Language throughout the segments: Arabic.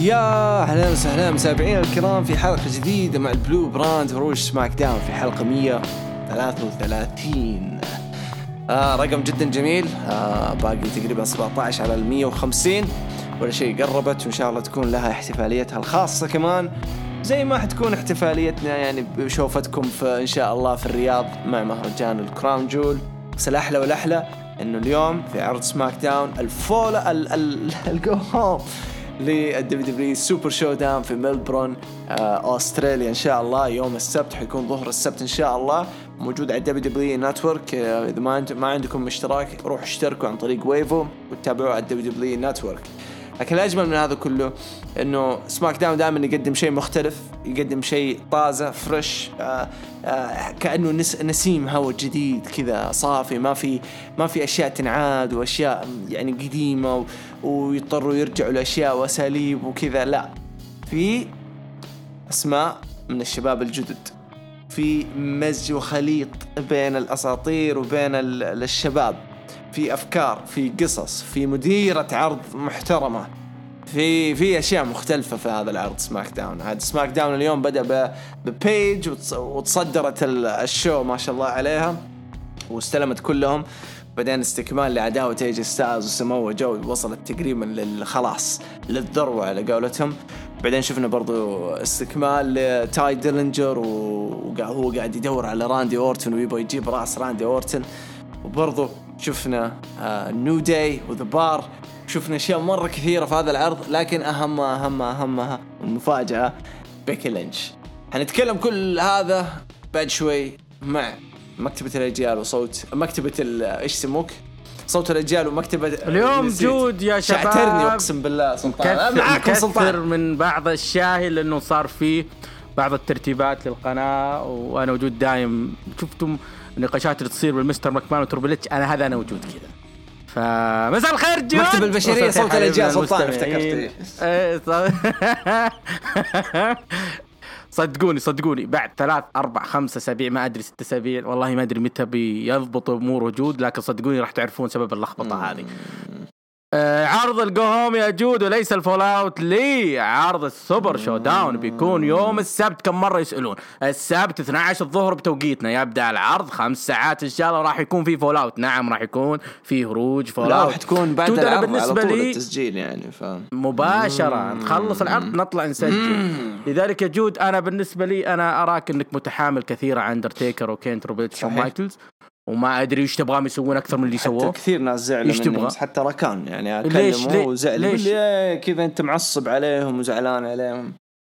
يا أهلا وسهلا متابعينا الكرام في حلقة جديدة مع البلو براند وروج سماك داون في حلقة 133. رقم جدا جميل. باقي تقريبا 17 على 150 ولا شيء، قربت وإن شاء الله تكون لها احتفاليتها الخاصة كمان زي ما حتكون احتفاليتنا يعني بشوفتكم في إن شاء الله في الرياض مع مهرجان الكراون جول. بس الأحلى والأحلى إنه اليوم في عرض سماك داون الفول الجو للدبليو سوبر شو داون في ملبورن أستراليا إن شاء الله يوم السبت، حيكون ظهر السبت إن شاء الله، موجود على دبليو نتورك. إذا ما عندكم اشتراك روحوا اشتركوا عن طريق ويفو وتابعوا على دبليو نتورك. لكن الأجمل من هذا كله إنه سماك داون دائما يقدم شيء مختلف، يقدم شيء طازة فريش، كأنه نسيم هواء جديد كذا صافي، ما في أشياء تنعاد وأشياء يعني قديمة ويضطروا يرجعوا لأشياء وأساليب وكذا. لا، في أسماء من الشباب الجدد، في مزج وخليط بين الأساطير وبين الشباب، في أفكار، في قصص، في مديرة عرض محترمة، في أشياء مختلفة في هذا العرض سماك داون. هذا سماك داون اليوم بدأ ببيج وتصدرت الشو ما شاء الله عليها واستلمت كلهم. بعدين استكمال لعداوة ايجي ستايلز وسموه جو، وصلت تقريبا للخلاص للذروة على قولتهم. بعدين شفنا برضو استكمال لتاي ديلينجر وهو قاعد يدور على راندي أورتن ويبغى يجيب رأس راندي أورتن. وبرضو شفنا نيو داي وذا بار. شفنا أشياء مرة كثيرة في هذا العرض، لكن أهمها المفاجأة بيكي لينش. هنتكلم كل هذا بعد شوي مع مكتبة الرجال وصوت مكتبة إيش سموك صوت الرجال ومكتبة اليوم جود يا شباب. شعترني أقسم بالله سلطان، معاكم سلطان من بعض الشاهي لأنه صار فيه بعض الترتيبات للقناة وأنا وجود دايم. شفتم النقاشات اللي تصير بالمستر ماكمان وتربلتش، أنا هذا وجود كذا. فمساء الخير جود. مكتب البشرية صوت الرجال سلطان افتكرت. صدقوني بعد 3 4 5 أسابيع ما أدري 6 أسابيع والله ما أدري متى بيضبط أمور وجود، لكن صدقوني راح تعرفون سبب اللخبطة هذه. عرض الجوهوم يا جود وليس الفول اوت لي. عرض السوبر شو داون بيكون يوم السبت. كم مرة يسألون؟ السبت 12 الظهر بتوقيتنا. يبدأ العرض 5 ساعات إن شاء الله. راح يكون فيه فول اوت. نعم راح يكون فيه هروج فول اوت. راح تكون بعد العرض على طول التسجيل يعني مباشرة نخلص العرض نطلع نسجل. لذلك يا جود أنا بالنسبة لي أنا أراك أنك متحامل كثير عن أندرتيكر وكين تروبيتش ومايكلز، وما أدري إيش تبغاهم يسوون أكثر من اللي سووه. كثير ناس زعلوا منهم، حتى ركان يعني أكلموا وزعلوا كذا أنت معصب عليهم وزعلان عليهم.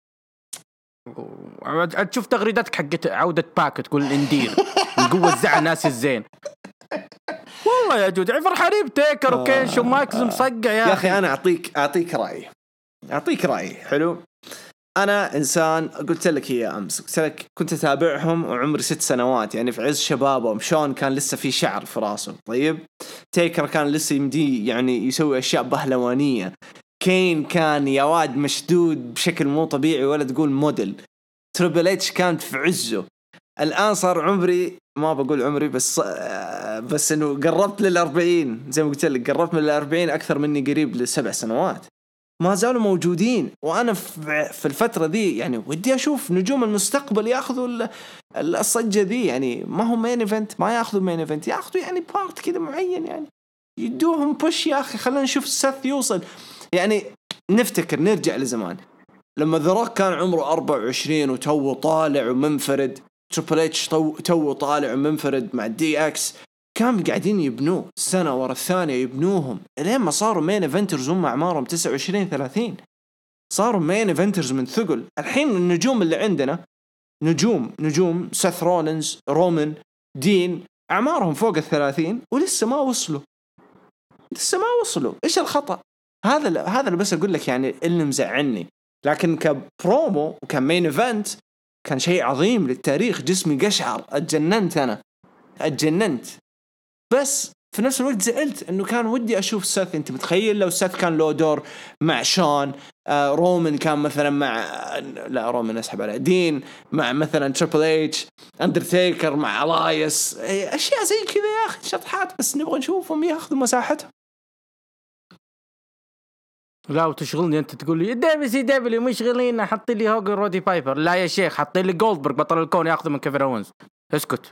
تشوف تغريداتك حقت عودة باك تقول اندير القوة الزعل ناس الزين. والله يا جود فرحانين بتيكر وكين شو مايكلز مصقع يا أخي. أنا أعطيك رأي حلو. أنا إنسان قلت لك هي أمس، قلت لك كنت أتابعهم وعمري 6 سنوات يعني في عز شبابهم. شون كان لسه في شعر في راسه، طيب تيكر كان لسه يمدي يعني يسوي أشياء بهلوانية. كين كان يا واد مشدود بشكل مو طبيعي ولا تقول موديل. تريبل اتش كانت في عزه. الآن صار عمري ما بقول عمري بس إنه قربت 40 زي ما قلت لك، قربت من 40 أكثر مني قريب ل7 سنوات. ما زالوا موجودين، وأنا في الفترة ذي يعني ودي أشوف نجوم المستقبل يأخذوا الصجة ذي. يعني ما هو مين إيفنت، ما يأخذوا مين إيفنت، يأخذوا يعني بارت كده معين، يعني يدوهم بوش. يا أخي خلينا نشوف سيث يوصل. يعني نفتكر نرجع لزمان لما ذا روك كان عمره 24 وتو طالع ومنفرد. تريبل اتش تو طالع ومنفرد مع دي اكس. كانوا قاعدين يبنوه سنة ورا الثانية يبنوهم لين ما صاروا مين إيفنترز. هم أعمارهم 29-30 صاروا مين إيفنترز من ثقل. الحين النجوم اللي عندنا نجوم سيث رولينز، رومان، دين، أعمارهم فوق 30 ولسه ما وصلوا. إيش الخطأ؟ هذا اللي بس أقول لك يعني اللي مزعلني. لكن كبرومو وكمين إيفنت كان شيء عظيم للتاريخ. جسمي قشعر، اتجننت بس في نفس الوقت زعلت انه كان ودي اشوف سيث. انت متخيل لو سيث كان له دور مع شون، رومان كان مثلا مع رومان اسحب على دين، مع مثلا تريبل اتش، اندرتيكر مع الايس، اشياء زي كذا يا اخي، شطحات بس نبغى نشوفهم ياخذوا مساحتهم. لا وتشغلني انت تقول لي WCW مشغلين حط لي هوجن رودي بايبر. لا يا شيخ حط لي جولدبرغ بطل الكون ياخذ من كيفن اونز. اسكت.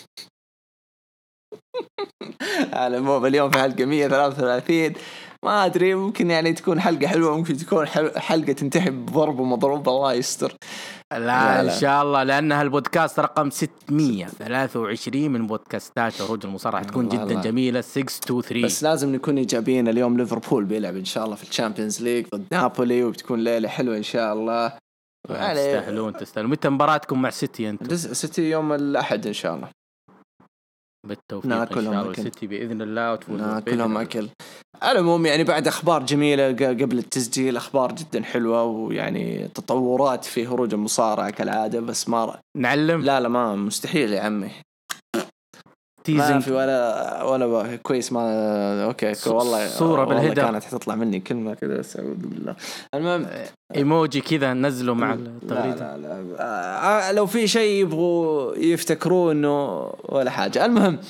على مو اليوم في حلقة 133 ما أدري ممكن يعني تكون حلقة حلوة ممكن تكون حلقة تنتهي بضرب ومضروب الله يستر. لا إن شاء الله لأنها البودكاست رقم 623 من بودكاستات عروض المصارعة تكون جدا جميلة 623. بس لازم نكون إيجابيين. اليوم ليفربول بيلعب إن شاء الله في الشامبيونز ليج ضد نابولي وبتكون ليلة حلوة إن شاء الله. تستاهلون. متى مباراتكم مع سيتي أنتم؟ سيتي يوم الأحد إن شاء الله. بالتوفيق إن شاء الله سيتي بإذن الله وتفوز. ناكلهم أكل. المهم يعني بعد أخبار جميلة قبل التسجيل أخبار جدا حلوة ويعني تطورات في هروج المصارعة كالعادة بس ما نعلم. لا ما مستحيل يا عمي. ما في ولا كويس ما أوكي والله صورة بالهدى كانت حتطلع مني كلمة كذا بس أعوذ بالله. المهم إيموجي كذا نزله مع التغريدة. لا لو في شيء يبغوا يفتكروا إنه ولا حاجة. المهم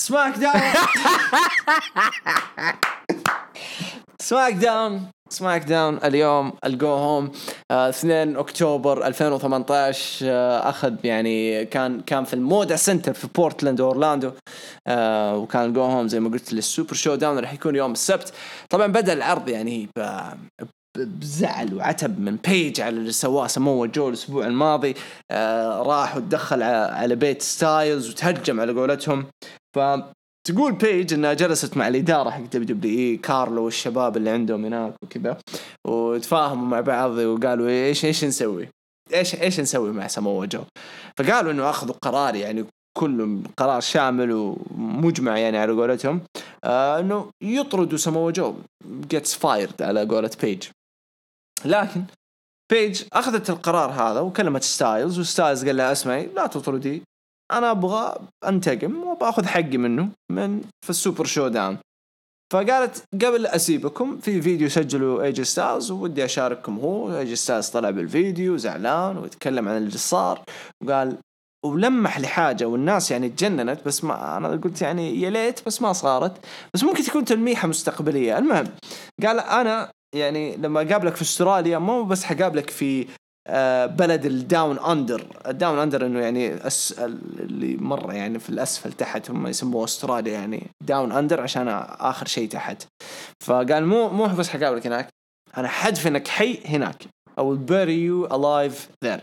سماك داون اليوم الجو هوم 2 أكتوبر 2018 أخذ يعني كان في المودا سنتر في بورتلاند أورلاندو وكان الجو هوم زي ما قلت للسوبر شو داون راح يكون يوم السبت. طبعا بدأ العرض يعني بزعل وعتب من بيج على اللي سواه سموه جو الأسبوع الماضي. راح وتدخل على بيت ستايلز وتهجم على قولتهم. تقول بيج انها جلست مع الاداره حق WWE كارلو والشباب اللي عندهم هناك وكذا وتفاهموا مع بعض وقالوا ايش نسوي ايش نسوي مع سموه جو. فقالوا انه اخذوا قرار يعني كله قرار شامل ومجمع يعني على قولتهم انه يطردوا سموه جو gets fired على قولة بيج. لكن بيج اخذت القرار هذا وكلمت ستايلز وستايلز قال لها اسمعي لا تطردي أنا أبغى أنتقم وبأخذ حقي منه في السوبر شو داون. فقالت قبل أسيبكم في فيديو سجلوا ايجي ستايلز ودي أشارككم. هو ايجي ستايلز طلع بالفيديو زعلان ويتكلم عن اللي صار وقال ولمح لحاجة والناس يعني تجننت بس ما أنا قلت يعني يا ليت بس ما صارت بس ممكن تكون تلميحة مستقبلية. المهم قال أنا يعني لما قابلك في استراليا مو بس حقابلك في بلد الداون أندر إنه يعني اللي مرة يعني في الأسفل تحت هم يسموه أستراليا يعني داون أندر عشان آخر شيء تحت. فقال مو بس حقابلك هناك أنا حدفنك حي هناك I will bury you alive there.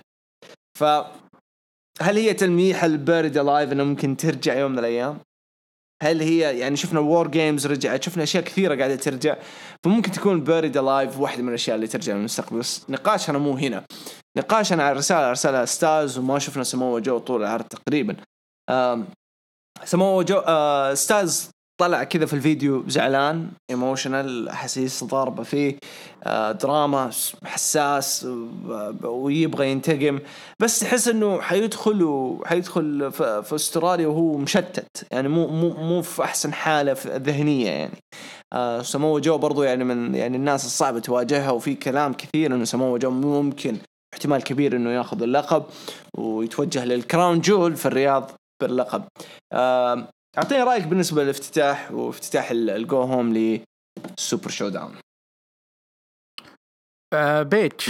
فهل هي تلميح البuried alive إنه ممكن ترجع يوم من الأيام؟ هل هي يعني شفنا وور جيمز رجعت شفنا أشياء كثيرة قاعدة ترجع فممكن تكون buried alive واحدة من الأشياء اللي ترجع من المستقبل. بس نقاشنا مو هنا. نقاشنا على الرسالة أرسلها ستايلز وما شفنا سموه جو طول العرض تقريبا. سموه جو ستايلز طلع كذا في الفيديو زعلان ايموشنال احاسيس ضاربه فيه دراما حساس ويبغى ينتقم بس تحس انه حيدخل في استراليا وهو مشتت يعني مو في احسن حاله ذهنيه يعني. سموه جو برضو يعني من يعني الناس الصعبه تواجهها وفي كلام كثير انه سموه جو ممكن احتمال كبير انه ياخذ اللقب ويتوجه للكراون جول في الرياض باللقب. أعطيني رأيك بالنسبة للافتتاح وافتتاح الجو هوم للسوبر شو داون. بيتش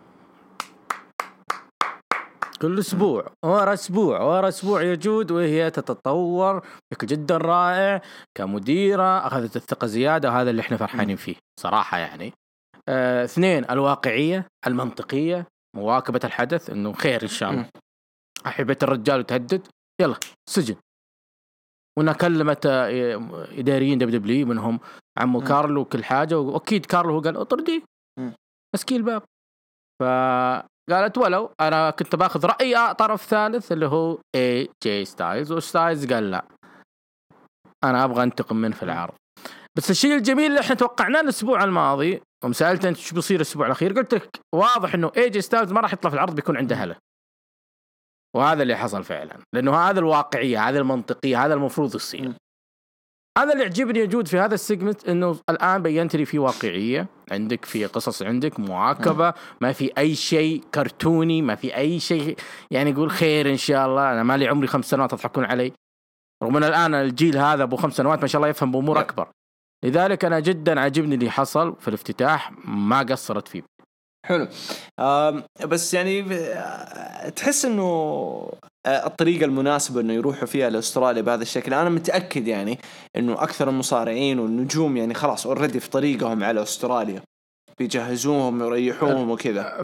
كل أسبوع ورا أسبوع يجود وهي تتطور بشكل جدا رائع كمديرة أخذت الثقة زيادة وهذا اللي احنا فرحانين فيه صراحة يعني. 2 الواقعية المنطقية مواكبة الحدث إنه خير إن شاء الله. أحبت الرجال وتهدد يلا سجن. وأنا كلمت إداريين دبليو منهم عمو كارلو وكل حاجة وأكيد كارلو هو قال أطردي مسكين الباب. فقالت ولو أنا كنت باخذ رأي طرف ثالث اللي هو جي ستايلز وستايلز قال لا أنا أبغى أنتقم من في العرض. بس الشيء الجميل اللي احنا توقعناه الأسبوع الماضي ومسألت أنت شو بيصير الأسبوع الأخير قلت لك واضح إنه جي ستايلز ما راح يطلع في العرض بيكون عنده هلا. وهذا اللي حصل فعلا لأنه هذا الواقعية هذا المنطقية هذا المفروض يصير. هذا اللي يعجبني يجود في هذا السيجمنت إنه الآن بينت لي في واقعية عندك في قصص عندك مواكبة ما في أي شيء كرتوني ما في أي شيء يعني يقول خير إن شاء الله. أنا مالي عمري 5 سنوات تضحكون علي رغم أن الآن الجيل هذا أبو 5 سنوات ما شاء الله يفهم بأمور أكبر لذلك أنا جدا عجبني اللي حصل في الافتتاح، ما قصرت فيه. حلو. بس يعني تحس انه الطريقة المناسبة انه يروحوا فيها لاستراليا بهذا الشكل، انا متأكد يعني انه اكثر المصارعين والنجوم يعني خلاص اوريدي في طريقهم على استراليا، بيجهزوهم ويريحوهم وكذا.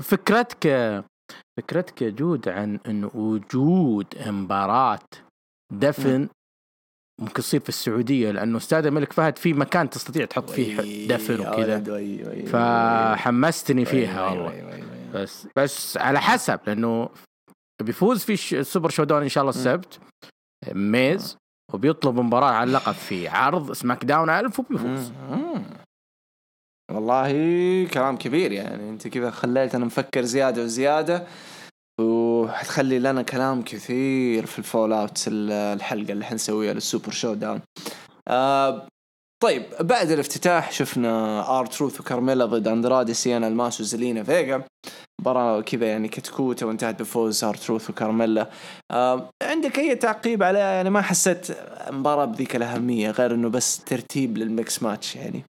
فكرتك جود عن انه وجود مباراة دفن ممكن يصير في السعودية، لأنه استاد الملك فهد في مكان تستطيع تحط فيه دفن وكذا، فحمستني فيها والله. بس على حسب، لأنه بيفوز في السوبر شودون إن شاء الله السبت ميز، وبيطلب مباراة على اللقب في عرض سماك داون 1000 وبيفوز. والله كلام كبير يعني، أنت كذا خليتنا نفكر زيادة وزيادة، وحتخلي لنا كلام كثير في الفول اوت الحلقة اللي حنسويها للسوبر شو داون. طيب بعد الافتتاح شفنا آر-تروث وكارميلا ضد أندرادي سيانا الماس وزلينا فيغا، مباراة كذا يعني كتكوتة وانتهت بفوز آر-تروث وكارميلا. عندك أي تعقيب عليها؟ يعني ما حسيت مباراة بذيك الأهمية غير إنه بس ترتيب للميكس ماتش يعني.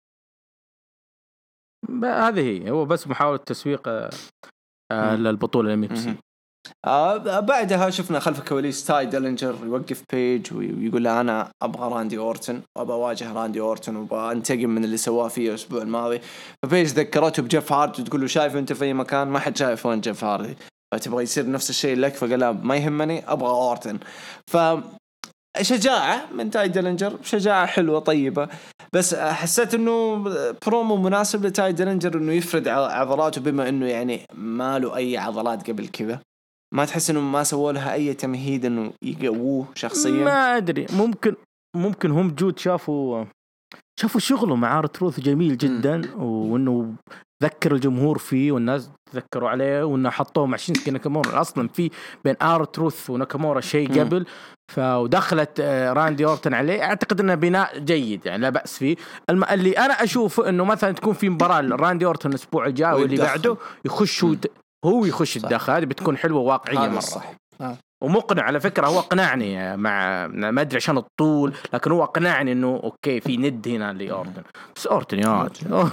هذه هو بس محاولة تسويق للبطولة الMFC. بعدها شفنا خلف الكواليس تاي ديلينجر يوقف بيج ويقول له أنا أبغى راندي أورتن وأبغى أواجه راندي أورتن وأبغى أنتقم من اللي سواه فيه الأسبوع الماضي. فبيج ذكرته بجيف هاردي وتقول له شايف أنت في أي مكان؟ ما حد شايف وين جيف هاردي، فتبغى يصير نفس الشيء لك؟ فقال ما يهمني أبغى أورتن. شجاعة من تاي ديلينجر، شجاعة حلوة طيبة، بس حسيت انه برومو مناسب لتاي ديلينجر انه يفرد عضلاته، بما انه يعني ما له اي عضلات قبل كذا. ما تحس انه ما سووا لها اي تمهيد انه يقووه شخصيا؟ ما ادري، ممكن هم جود شافوا شغله مع آر-تروث جميل جدا، وانه ذكر الجمهور فيه والناس تذكروا عليه، وانه حطوه مع شينسكي ناكامورا. اصلا في بين آر-تروث وناكامورا شيء قبل، ودخلت راندي أورتن عليه. اعتقد انه بناء جيد يعني لا بأس فيه. اللي انا اشوفه انه مثلا تكون في مباراة راندي أورتن الاسبوع الجاي واللي بعده يخش هو يخش الدخل، هذه بتكون حلوة واقعية مرة صح. ومقنع على فكرة، هو أقنعني مع ما أدري عشان الطول، لكن هو أقنعني إنه أوكي في ند هنا لأورتن. بس أورتن يا أورتن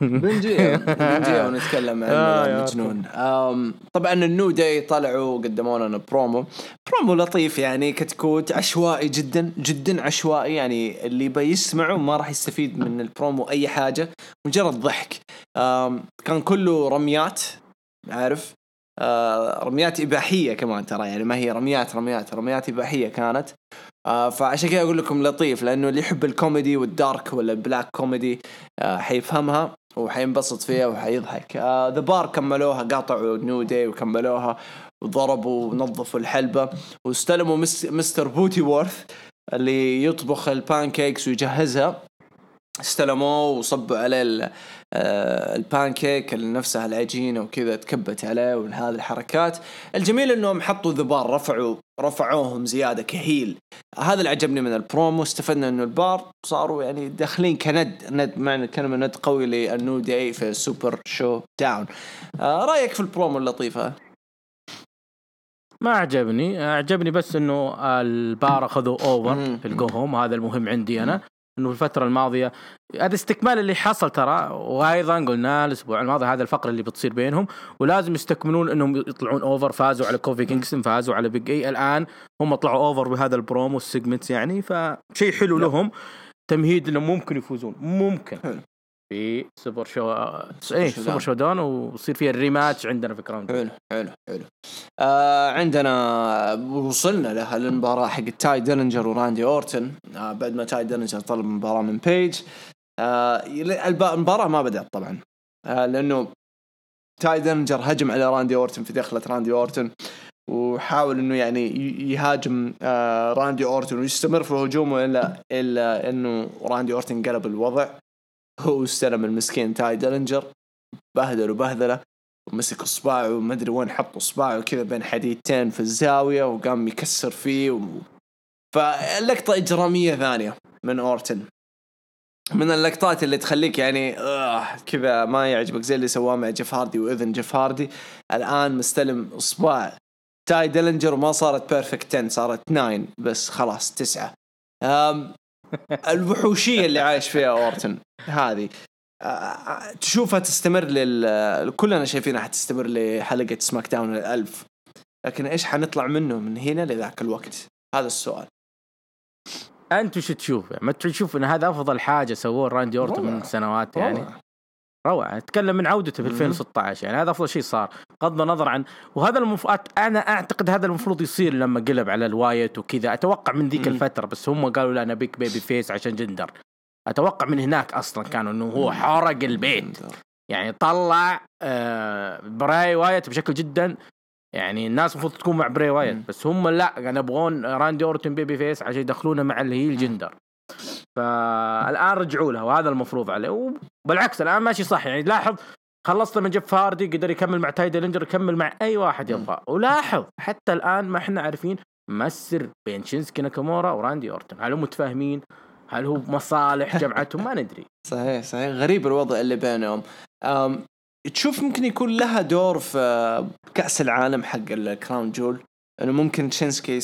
بنجي ونتكلم عن المجنون. طبعا النو داي طلعوا قدموا لنا برومو لطيف يعني، كتكوت عشوائي جدا عشوائي يعني، اللي بيسمعه ما راح يستفيد من البرومو أي حاجة، مجرد ضحك. كان كله رميات، عارف، رميات إباحية كمان ترى يعني، ما هي رميات إباحية كانت. فعشان كده أقول لكم لطيف، لأنه اللي يحب الكوميدي والدارك ولا البلاك كوميدي حيفهمها وحينبسط فيها وحيضحك. ذا بار كملوها، قاطعوا نيو داي وكملوها وضربوا ونظفوا الحلبة واستلموا مستر بوتي وورث اللي يطبخ البانكيكس ويجهزها. استلموه وصبوا عليه البانكيك اللي نفسها العجينة وكذا تكبت عليه، وهذه الحركات. الجميل انهم حطوا ذبار، رفعوهم زيادة كهيل. هذا اللي عجبني من البرومو. استفدنا انه البار صاروا يعني داخلين كند معنى كلمة ند قوي للنو داي في السوبر شو داون. رأيك في البرومو اللطيفة؟ ما عجبني بس انه البار اخذوا اوفر في الجوهوم، هذا المهم عندي انا. انه في الفتره الماضيه هذا استكمال اللي حصل ترى، وايضا قلنا الاسبوع الماضي هذا الفقره اللي بتصير بينهم، ولازم يستكملون انهم يطلعون اوفر. فازوا على كوفي كينغستون، فازوا على بيج اي، الان هم طلعوا اوفر بهذا البرومو والسيجمنتس يعني، فشيء حلو لهم، تمهيد انهم ممكن يفوزون في سوبر شو داون، ويصير فيها الريماتش عندنا في كراون. حلو. عندنا وصلنا لها المباراة حق تاي ديلينجر وراندي أورتن. بعد ما تاي ديلينجر طلب مباراة من بيج، المباراة ما بدأت طبعا، لأنه تاي ديلينجر هجم على راندي أورتن في دخلة راندي أورتن، وحاول إنه يعني يهاجم راندي أورتن ويستمر في هجومه، إلا إنه راندي أورتن قلب الوضع. هو استلم المسكين تاي ديلينجر، بهدله ومسك اصبعه وما ادري وين حط اصبعه كذا بين حديدتين في الزاويه، وقام يكسر فيه فاللقطه اجراميه ثانيه من أورتن، من اللقطات اللي تخليك يعني كذا ما يعجبك، زي اللي سواه مع جيف هاردي واذن جيف هاردي. الان مستلم اصبع تاي ديلينجر وما صارت بيرفكت 10، صارت 9 بس، خلاص 9. الوحوشية اللي عايش فيها أورتن هذه تشوفها تستمر كلنا شايفينها حتستمر لحلقة سماك داون 1000، لكن إيش حنطلع منه من هنا لذاك الوقت؟ هذا السؤال. أنت وش تشوف؟ ما تشوف إن هذا أفضل حاجة سووه راندي أورتن من سنوات يعني؟ روعة. أتكلم من عودته في 2016 يعني هذا أفضل شيء صار بغض النظر عن، وهذا المفروض أنا أعتقد هذا المفروض يصير لما قلب على الوايت وكذا. أتوقع من ذيك الفترة، بس هم قالوا لا نبيك بيبي فيس عشان جندر. أتوقع من هناك أصلا كانوا إنه هو حرق البيت يعني، طلع براي وايت بشكل جدا يعني الناس المفروض تكون مع براي وايت، بس هم لا يعني يبغون راندي أورتن بيبي فيس عشان يدخلونه مع اللي هي الجندر. فالآن رجعوا له وهذا المفروض عليه، وبالعكس الآن ماشي صح يعني. لاحظ خلصت من جيف هاردي قدر يكمل مع تاي ديلينجر، يكمل مع أي واحد يبغى. ولاحظ حتى الآن ما إحنا عارفين ما السر بين شينسكي ناكامورا وراندي أورتن، هل هم متفاهمين؟ هل هو مصالح جمعتهم؟ ما ندري. صحيح غريب الوضع اللي بينهم. تشوف ممكن يكون لها دور في كأس العالم حق الكراون جول، انه ممكن شينسكي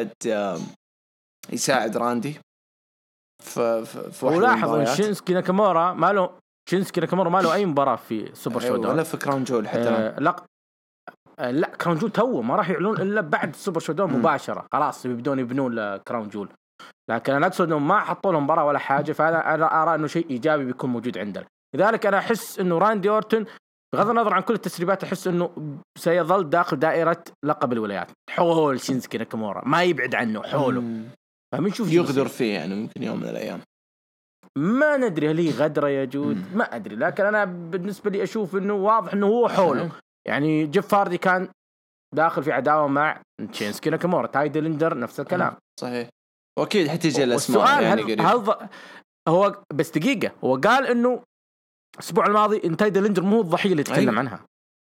يساعد راندي في ولاحظ شينسكي ناكامورا ما له اي مباراة في سوبر شو داون ولا في كراون جول حتى. لا كراون جول تو ما راح يعلنون الا بعد سوبر شو داون مباشرة، خلاص يبدون يبنون لكراون جول. لكن انا اقصد انهم ما حطوا لهم مباراة ولا حاجة، فانا ارى انه شيء ايجابي بيكون موجود عندنا. لذلك انا احس انه راندي أورتن بغض النظر عن كل التسريبات احس انه سيظل داخل دائرة لقب الولايات حول شينسكي ناكامورا، ما يبعد عنه حوله. فبنشوف يغدر فيه يعني ممكن يوم من الايام، ما ندري هل هي غدرة يا جود ما ادري. لكن انا بالنسبة لي اشوف انه واضح انه هو حوله يعني. جيف هاردي كان داخل في عداوة مع شينسكي ناكامورا، تاي ديلينجر نفس الكلام. صحيح، واكيد حتيجي الاسماء يعني قريب. هو بس دقيقة، هو قال انه الاسبوع الماضي ان تاي ديلينجر مو الضحية اللي يتكلم عنها،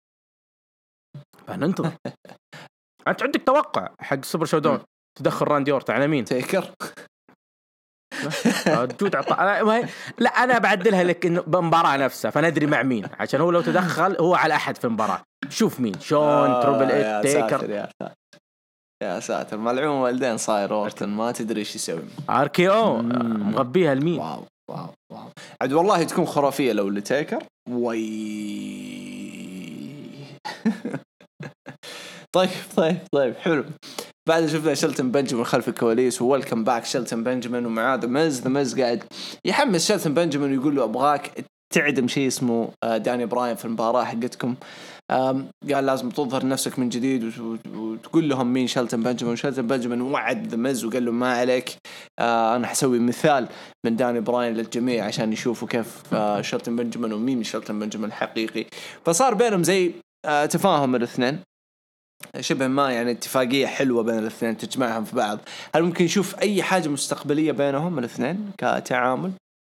فننتظر. انت عندك توقع حق سوبر شو داون تدخل راندي أورتن على مين؟ تيكر. جود لا انا بعدلها لك انه بمباراة نفسها فندري مع مين، عشان هو لو تدخل هو على احد في المباراة شوف مين، شون تروبل إيت تيكر. يا ساتر ملعون والدين صاير أورتن ما تدري ايش يسوي. RKO مغبيها المين. واو عاد والله تكون خرافية لو اللي تيكر طيب حلو. بعد شفنا شيلتون بنجامين خلف الكواليس وويلكم باك شيلتون بنجامين، ومعاه ذا مز قاعد يحمس شيلتون بنجامين ويقول له ابغاك تعدم شيء اسمه داني براين في المباراة حقتكم. قال لازم تظهر نفسك من جديد وتقول لهم مين شيلتون بنجامين. شيلتون بنجامين وعد ذا مز وقال له ما عليك، انا حسوي مثال من داني براين للجميع عشان يشوفوا كيف شيلتون بنجامين ومين شيلتون بنجامين الحقيقي. فصار بينهم زي تفاهم الاثنين شبه ما يعني اتفاقية حلوة بين الاثنين تجمعهم في بعض. هل ممكن نشوف أي حاجة مستقبلية بينهم الاثنين كتعامل؟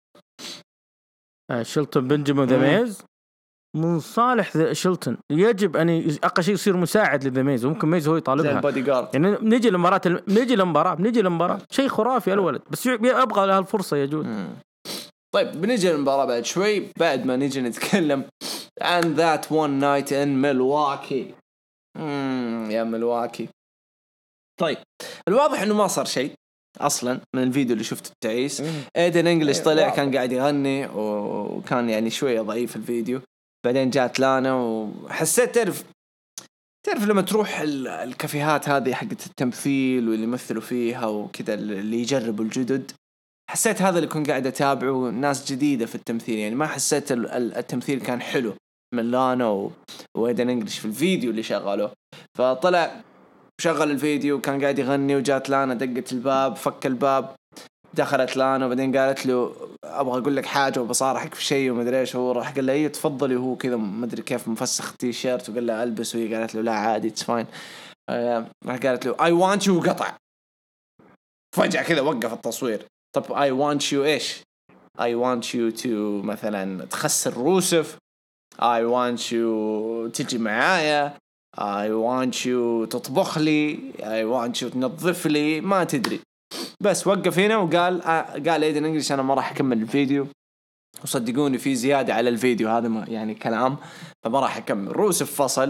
شيلتون بنجامين ذا ميز من صالح شيلتون يجب أن أقل شيء يصير مساعد لذا ميز، وممكن ميز هو يطالبها يعني نجي للمباراة شيء خرافي الولد، بس أبغى لها الفرصة يا جود. طيب بنجي للمباراة بعد شوي، بعد ما نجي نتكلم عن that one night in Milwaukee. يا ملواكي. طيب الواضح انه ما صار شيء اصلا من الفيديو اللي شفته التعيس. ايدن انجلش طلع كان قاعد يغني وكان يعني شوية ضعيف الفيديو. بعدين جات لانا وحسيت تعرف لما تروح الكافيهات هذه حقت التمثيل واللي يمثلوا فيها وكذا اللي يجربوا الجدد، حسيت هذا اللي كنت قاعد اتابعه ناس جديدة في التمثيل يعني. ما حسيت التمثيل كان حلو من لانا وإيدن إنجليش في الفيديو اللي شغله. فطلع شغل الفيديو وكان قاعد يغني وجات لانا دقت الباب، فك الباب، دخلت لانا وبعدين قالت له أبغى أقول لك حاجة وبصارحك في شيء وما أدري إيش. هو راح قال له إيه تفضلي، وهو كذا ما أدري كيف مفسخ تي شيرت وقال له ألبس، وهي قالت له لا عادي it's fine. راح قالت له I want you وقطع فجأة كذا وقف التصوير. طب I want you إيش؟ I want you to مثلا تخسر روسف، I want you تجي معايا، I want you تطبخ لي، I want you تنظف لي، ما تدري. بس وقف هنا وقال إيدن إنجليش أنا ما راح أكمل الفيديو، وصدقوني في زيادة على الفيديو هذا يعني كلام، فما راح أكمل. روسف فصل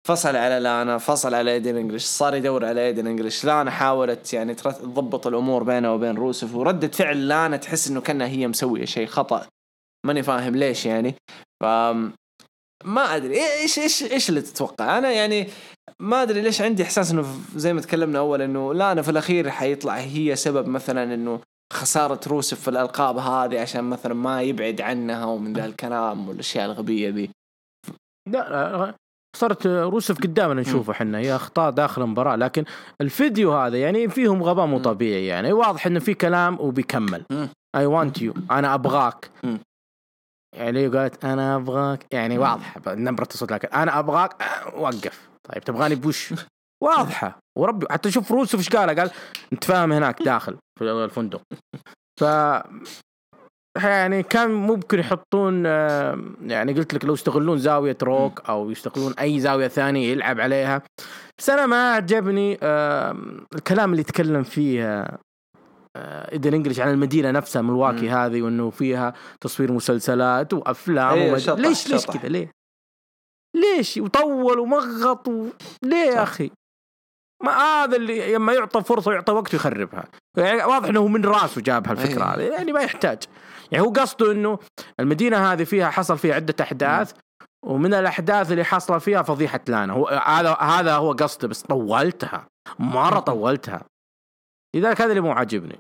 فصل على لانا، فصل على ايدن انجلش، صار يدور على ايدن انجلش. لانا حاولت يعني تضبط الامور بينه وبين روسف، وردة فعل لانا تحس انه كانها هي مسويه شيء خطأ، ماني فاهم ليش يعني. ف ما ادري ايش اللي تتوقع. انا يعني ما ادري ليش عندي احساس انه زي ما تكلمنا اول انه لانا في الاخير حيطلع هي سبب مثلا انه خسارة روسف في الالقاب هذه، عشان مثلا ما يبعد عنها ومن ذا الكلام والاشياء الغبية ذي. لا صارت روسف قدامنا نشوفه حنا، هي اخطاء داخل المباراة، لكن الفيديو هذا يعني فيهم غباء مو طبيعي، يعني واضح انه في كلام وبيكمل I want you، انا ابغاك. يعني قالت انا ابغاك، يعني واضحة نبرة الصوت، لكن انا ابغاك وقف. طيب تبغاني بوش؟ واضحة وربي. حتى شوف روسف ايش قال انت فاهم هناك داخل في الفندق. ف يعني كان ممكن يحطون يعني قلت لك لو يستغلون زاوية روك أو يستغلون أي زاوية ثانية يلعب عليها. بس أنا ما عجبني الكلام اللي يتكلم فيه إيدن إنجليش عن المدينة نفسها ملواكي هذه، وإنه فيها تصوير مسلسلات وأفلام ليش كذا ليش وطول ومغط ليه يا أخي؟ ما هذا اللي لما يعطى فرصة ويعطى وقت يخربها. يعني واضح انه من راسه جاب هالفكرة هذه، يعني ما يحتاج. يعني هو قصده انه المدينة هذه فيها حصل فيها عدة احداث، ومن الاحداث اللي حصل فيها فضيحة لانا. هو هذا هو قصده، بس طولتها مرة طولتها، لذلك هذا اللي مو عاجبني.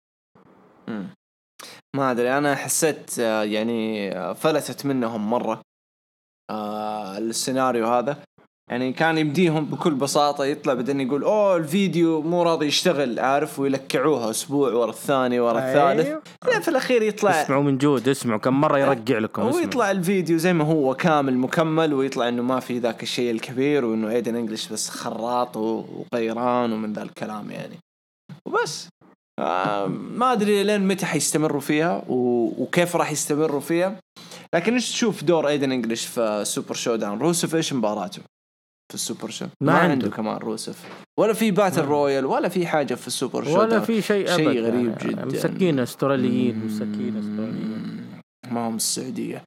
ما ادري، انا حسيت يعني فلتت منهم مرة السيناريو هذا. يعني كان يمديهم بكل بساطة يطلع بعدين يقول الفيديو مو راضي يشتغل، عارف، ويلكعوها أسبوع ورا الثاني ورا الثالث. لا في الأخير يطلع اسمعوا من جود، اسمعوا كم مرة يرجع لكم، ويطلع الفيديو زي ما هو كامل مكمل، ويطلع إنه ما في ذاك الشيء الكبير، وإنه إيدن إنجليش بس خراط وغيران ومن ذا الكلام يعني. وبس ما أدري لين متى حيستمروا فيها وكيف راح يستمروا فيها. لكن إيش تشوف دور إيدن إنجليش في سوبر شو داون؟ روسف إيش مباراته في السوبر شو؟ ما عنده كمان روسف، ولا في باتل رويال، ولا في حاجة في السوبر شو، ولا في شيء غريب يعني جدا. مسكين استراليين، مسكين استراليين ما هم السعودية.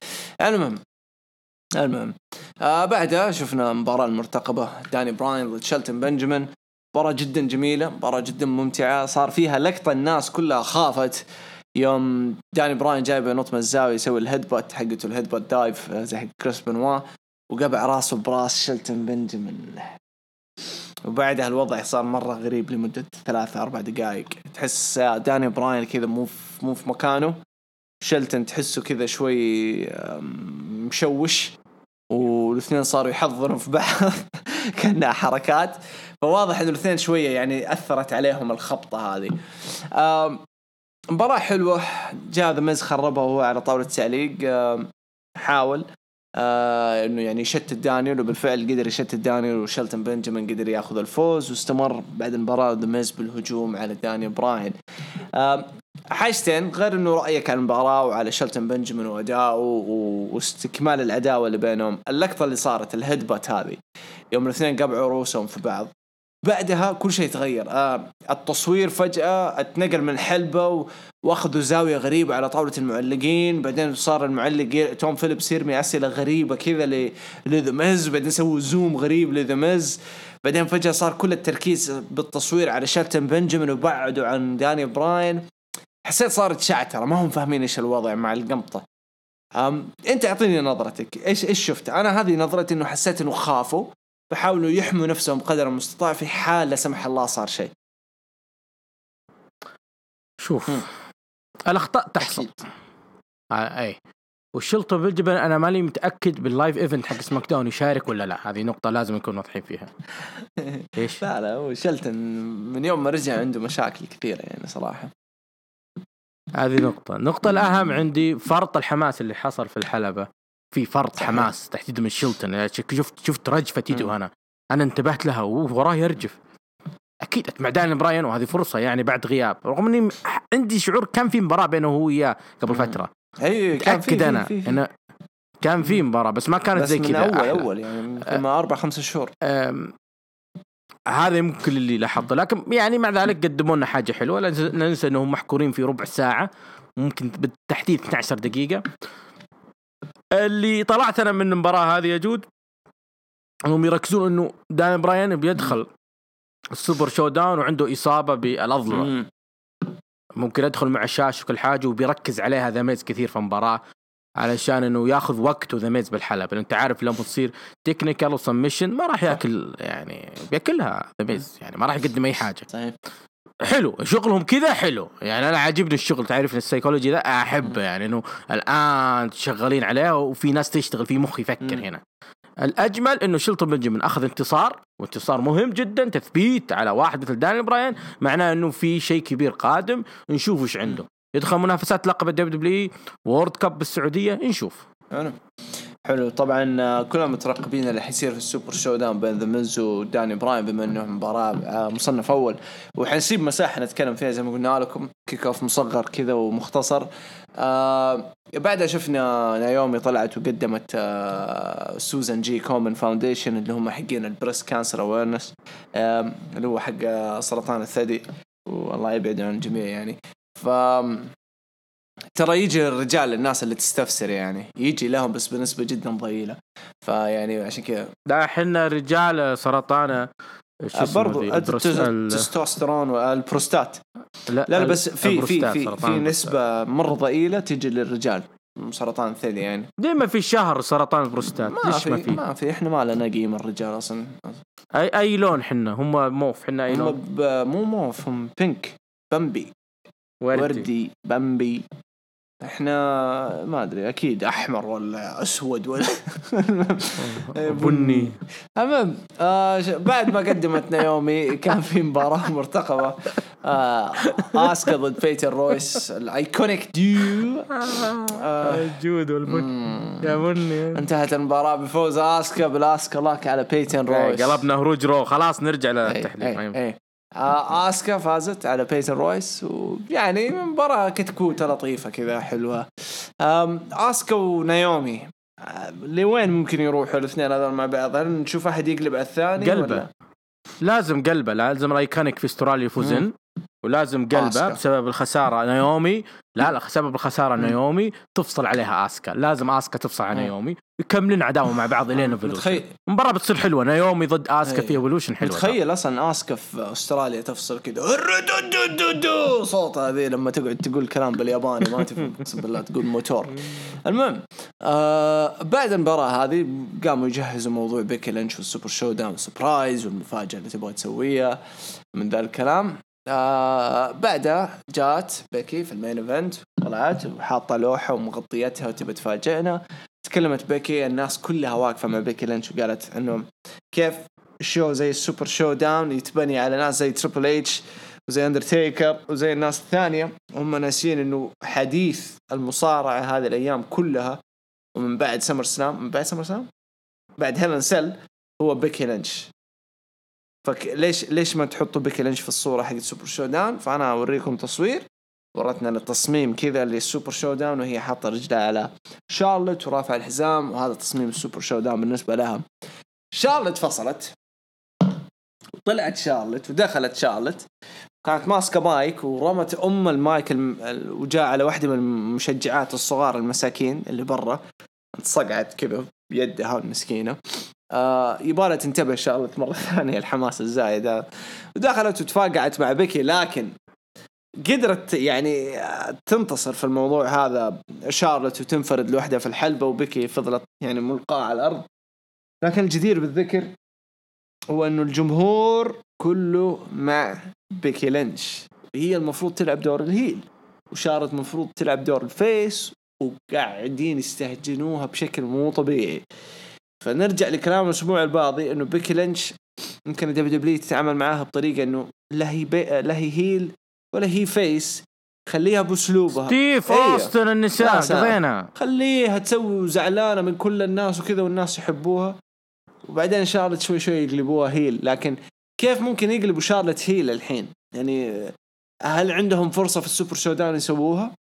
المهم بعدها شفنا مباراة المرتقبة، داني براين ضد شيلتون بنجامين. مباراة جدا جميلة، مباراة جدا ممتعة. صار فيها لقطة الناس كلها خافت يوم داني براين جايب ينط من الزاوية يسوي الهيدبوت حقته، الهيدبوت دايف زي حق كريس بنوا، وقبع راسه براس شيلتون بنجامين. وبعدها الوضع صار مرة غريب لمدة 3-4 دقائق. تحس داني براين كذا مو في مكانه، شيلتون تحسه كذا شوي مشوش، والاثنين صاروا يحضروا في بعض كأنها حركات. فواضح إنه الاثنين شوية يعني أثرت عليهم الخبطة هذه. مباراة حلوة. جاء ذا ميز خربها وهو على طاولة تعليق، حاول انه يعني يشتت دانيال، وبالفعل قدر يشتت دانيال، وشيلتون بنجامين قدر ياخذ الفوز، واستمر بعد المباراة ذا ميز بالهجوم على دانيال براين. حاجتين غير انه رأيك على المباراة وعلى شيلتون بنجامين واداؤه واستكمال العداوة اللي بينهم. اللقطة اللي صارت الهيدبات هذه يوم الاثنين قبعوا رؤوسهم في بعض، بعدها كل شيء تغير. التصوير فجأة اتنقل من حلبة واخذوا زاوية غريبة على طاولة المعلقين. بعدين صار المعلق توم فيليبس يرمي أسئلة غريبة كذا لذا ميز، بعدين سووا زوم غريب لذا ميز. بعدين فجأة صار كل التركيز بالتصوير على شيلتون بنجامين وبعدوا عن داني براين. حسيت صارت شعترة، ما هم فاهمين إيش الوضع مع القمطة. أنت أعطيني نظرتك، إيش شفت؟ أنا هذه نظرتي، إنه حسيت إنه خافوا، بحاولوا يحموا نفسهم قدر المستطاع في حال لا سمح الله صار شيء. شوف الأخطاء تحصل أي. والشيلتون بنجامين أنا مالي متأكد باللايف إيفنت حق سماك داون يشارك ولا لا، هذه نقطة لازم نكون واضحين فيها. إيش؟ لا هو شيلتون من يوم ما رجع عنده مشاكل كثيرة يعني صراحة. هذه نقطة الأهم عندي فرط الحماس اللي حصل في الحلبة. في فرط حماس تحديدا من شيلتون. يعني شفت رجفة يده، أنا انتبهت لها وراه يرجف. أكيد مع داني براين، وهذه فرصة يعني بعد غياب، رغم إني عندي شعور كان في مباراة بينه هو وياه قبل فترة. تأكد أنا إنه كان في مباراة، بس ما كانت زي كذا أول يعني ما 4-5 شهور. هذا يمكن اللي لاحظته، لكن يعني مع ذلك قدموا لنا حاجة حلوة. لا ننسى أنهم محكورين في ربع ساعة، ممكن بالتحديد 12 دقيقة. اللي طلعت أنا من المباراة هذه يا جود هم يركزون انه دان براين بيدخل السوبر شو داون وعنده اصابه بالاضلع، ممكن يدخل مع الشاشه وكل حاجه، وبيركز عليها ذا ميز كثير في المباراه علشان انه ياخذ وقته ذا ميز بالحلبه، لأن انت عارف لما تصير تكنيكال وسبمشن ما راح ياكل، يعني بياكلها ذا ميز، يعني ما راح يقدم اي حاجه. طيب حلو شغلهم كذا حلو، يعني انا عاجبني الشغل، تعرف السيكولوجي ده احبه، يعني انه الان شغالين عليه وفي ناس تشتغل في مخ يفكر هنا. الاجمل انه شيلتون بنجامين اخذ انتصار، وانتصار مهم جدا، تثبيت على واحد مثل دانيال براين، معناه انه في شيء كبير قادم، نشوف وش عنده، يدخل منافسات لقب الدبليو وورد كاب بالسعوديه، نشوف. حلو. طبعا كلنا مترقبين اللي حيصير في السوبر شو داون بين ذا ميز وداني براين، بما انه مباراه مصنف اول، وحنسيب مساحه نتكلم فيها زي ما قلنا لكم، كيك اوف مصغر كذا ومختصر. بعدها شفنا نايومي طلعت وقدمت سوزان جي كومن فاونديشن، اللي هم حقين البريست كانسر اويرنس، اللي هو حق سرطان الثدي، والله يبعد عن الجميع يعني. ف ترى يجي الرجال الناس اللي تستفسر يعني يجي لهم بس بنسبة جدا ضئيلة، فيعني عشان كذا لا احنا رجال سرطان برضو التستوستيرون والبروستات، لا بس في نسبة مرة ضئيلة تيجي للرجال سرطان الثدي، يعني ديما في شهر سرطان البروستات. ما في احنا ما لنا قيمة الرجال اصلا. اي لون حنا؟ هم موف، حنا اي لون؟ مو موف، هم بينك، بامبي، وردي بامبي. احنا ما ادري، اكيد احمر ولا اسود ولا بني. المهم بعد ما قدمت نايومي كان في مباراة مرتقبة، اسكا ضد بيتر رويس، الايكونيك ديو الجود والبني يا بني. انتهت المباراة بفوز اسكا بالاسكا لاك على بيتر رويس. قلبنا هروج رو، خلاص نرجع للتحليل. اسكا فازت على بيتر رويس، ويعني مباراة كتكوتة لطيفة كذا حلوة. اسكا ونايومي لوين ممكن يروحوا الاثنين هذول مع بعض؟ هل نشوف احد يقلب على الثاني قلبه ولا؟ لازم قلبه، لازم الايكونيك في استراليا يفوزن، ولازم قلبه بسبب الخسارة نايومي. لا سبب الخسارة نايومي تفصل عليها اسكا، لازم اسكا تفصل على نايومي، يكملون عداوة مع بعض الين ايفولوشن. مباراة بتصير حلوة، نايومي ضد اسكا في ايفولوشن حلوة. تخيل اصلا اسكا في استراليا تفصل كده صوت هذه لما تقعد تقول كلام بالياباني ما تفهم، اقسم بالله تقول موتور. المهم بعد المباراة هذه قاموا يجهزوا موضوع بيكي لينش والسوبر شو داون سبرايز والمفاجأة اللي تبغى تسويها من ذا الكلام. بعدها جات بيكي في المين ايفنت، طلعت وحاطة لوحة ومغطيتها وتبى تفاجئنا. تكلمت بيكي، الناس كلها واقفة مع بيكي لينش، وقالت انه كيف الشو زي السوبر شو داون يتبني على ناس زي تريبل اتش وزي اندرتيكر وزي الناس الثانية، هم ناسين انه حديث المصارعة هذه الايام كلها ومن بعد سمر سلام، بعد هيلن سيل هو بيكي لينش. ليش ما تحطوا بيكي لينش في الصورة حق السوبر شو داون؟ فأنا أوريكم تصوير ورتنا التصميم كذا للسوبر شو داون، وهي حاطة رجلها على شارلوت ورافع الحزام، وهذا تصميم السوبر شو داون بالنسبة لها. شارلوت فصلت وطلعت شارلوت ودخلت شارلوت، كانت ماسكة مايك ورمت المايك وجاء على واحدة من المشجعات الصغار المساكين اللي برا، صقعت كذا بيدها المسكينة. يبالها تنتبه شارلوت مرة ثانية، الحماس الزايد، ودخلت وتفاقعت مع بيكي، لكن قدرت يعني تنتصر في الموضوع هذا شارلوت وتنفرد لوحدها في الحلبة، وبيكي فضلت يعني ملقاة على الأرض. لكن الجدير بالذكر هو أنه الجمهور كله مع بيكي لينش، هي المفروض تلعب دور الهيل، وشارلوت المفروض تلعب دور الفيس، وقاعدين يستهجنوها بشكل مو طبيعي. فنرجع لكلام الأسبوع الماضي إنه بيكي لينش ممكن الدبليو تتعامل معاها بطريقة إنه لا هي هيل ولا هي فيس، خليها بأسلوبها. ستيف أوستن النساء قضينا، خليها تسوي زعلانة من كل الناس وكذا والناس يحبوها، وبعدين شارلت شوي يقلبوها هيل. لكن كيف ممكن يقلبوا شارلت هيل الحين؟ يعني هل عندهم فرصة في السوبر شو داون يسووها؟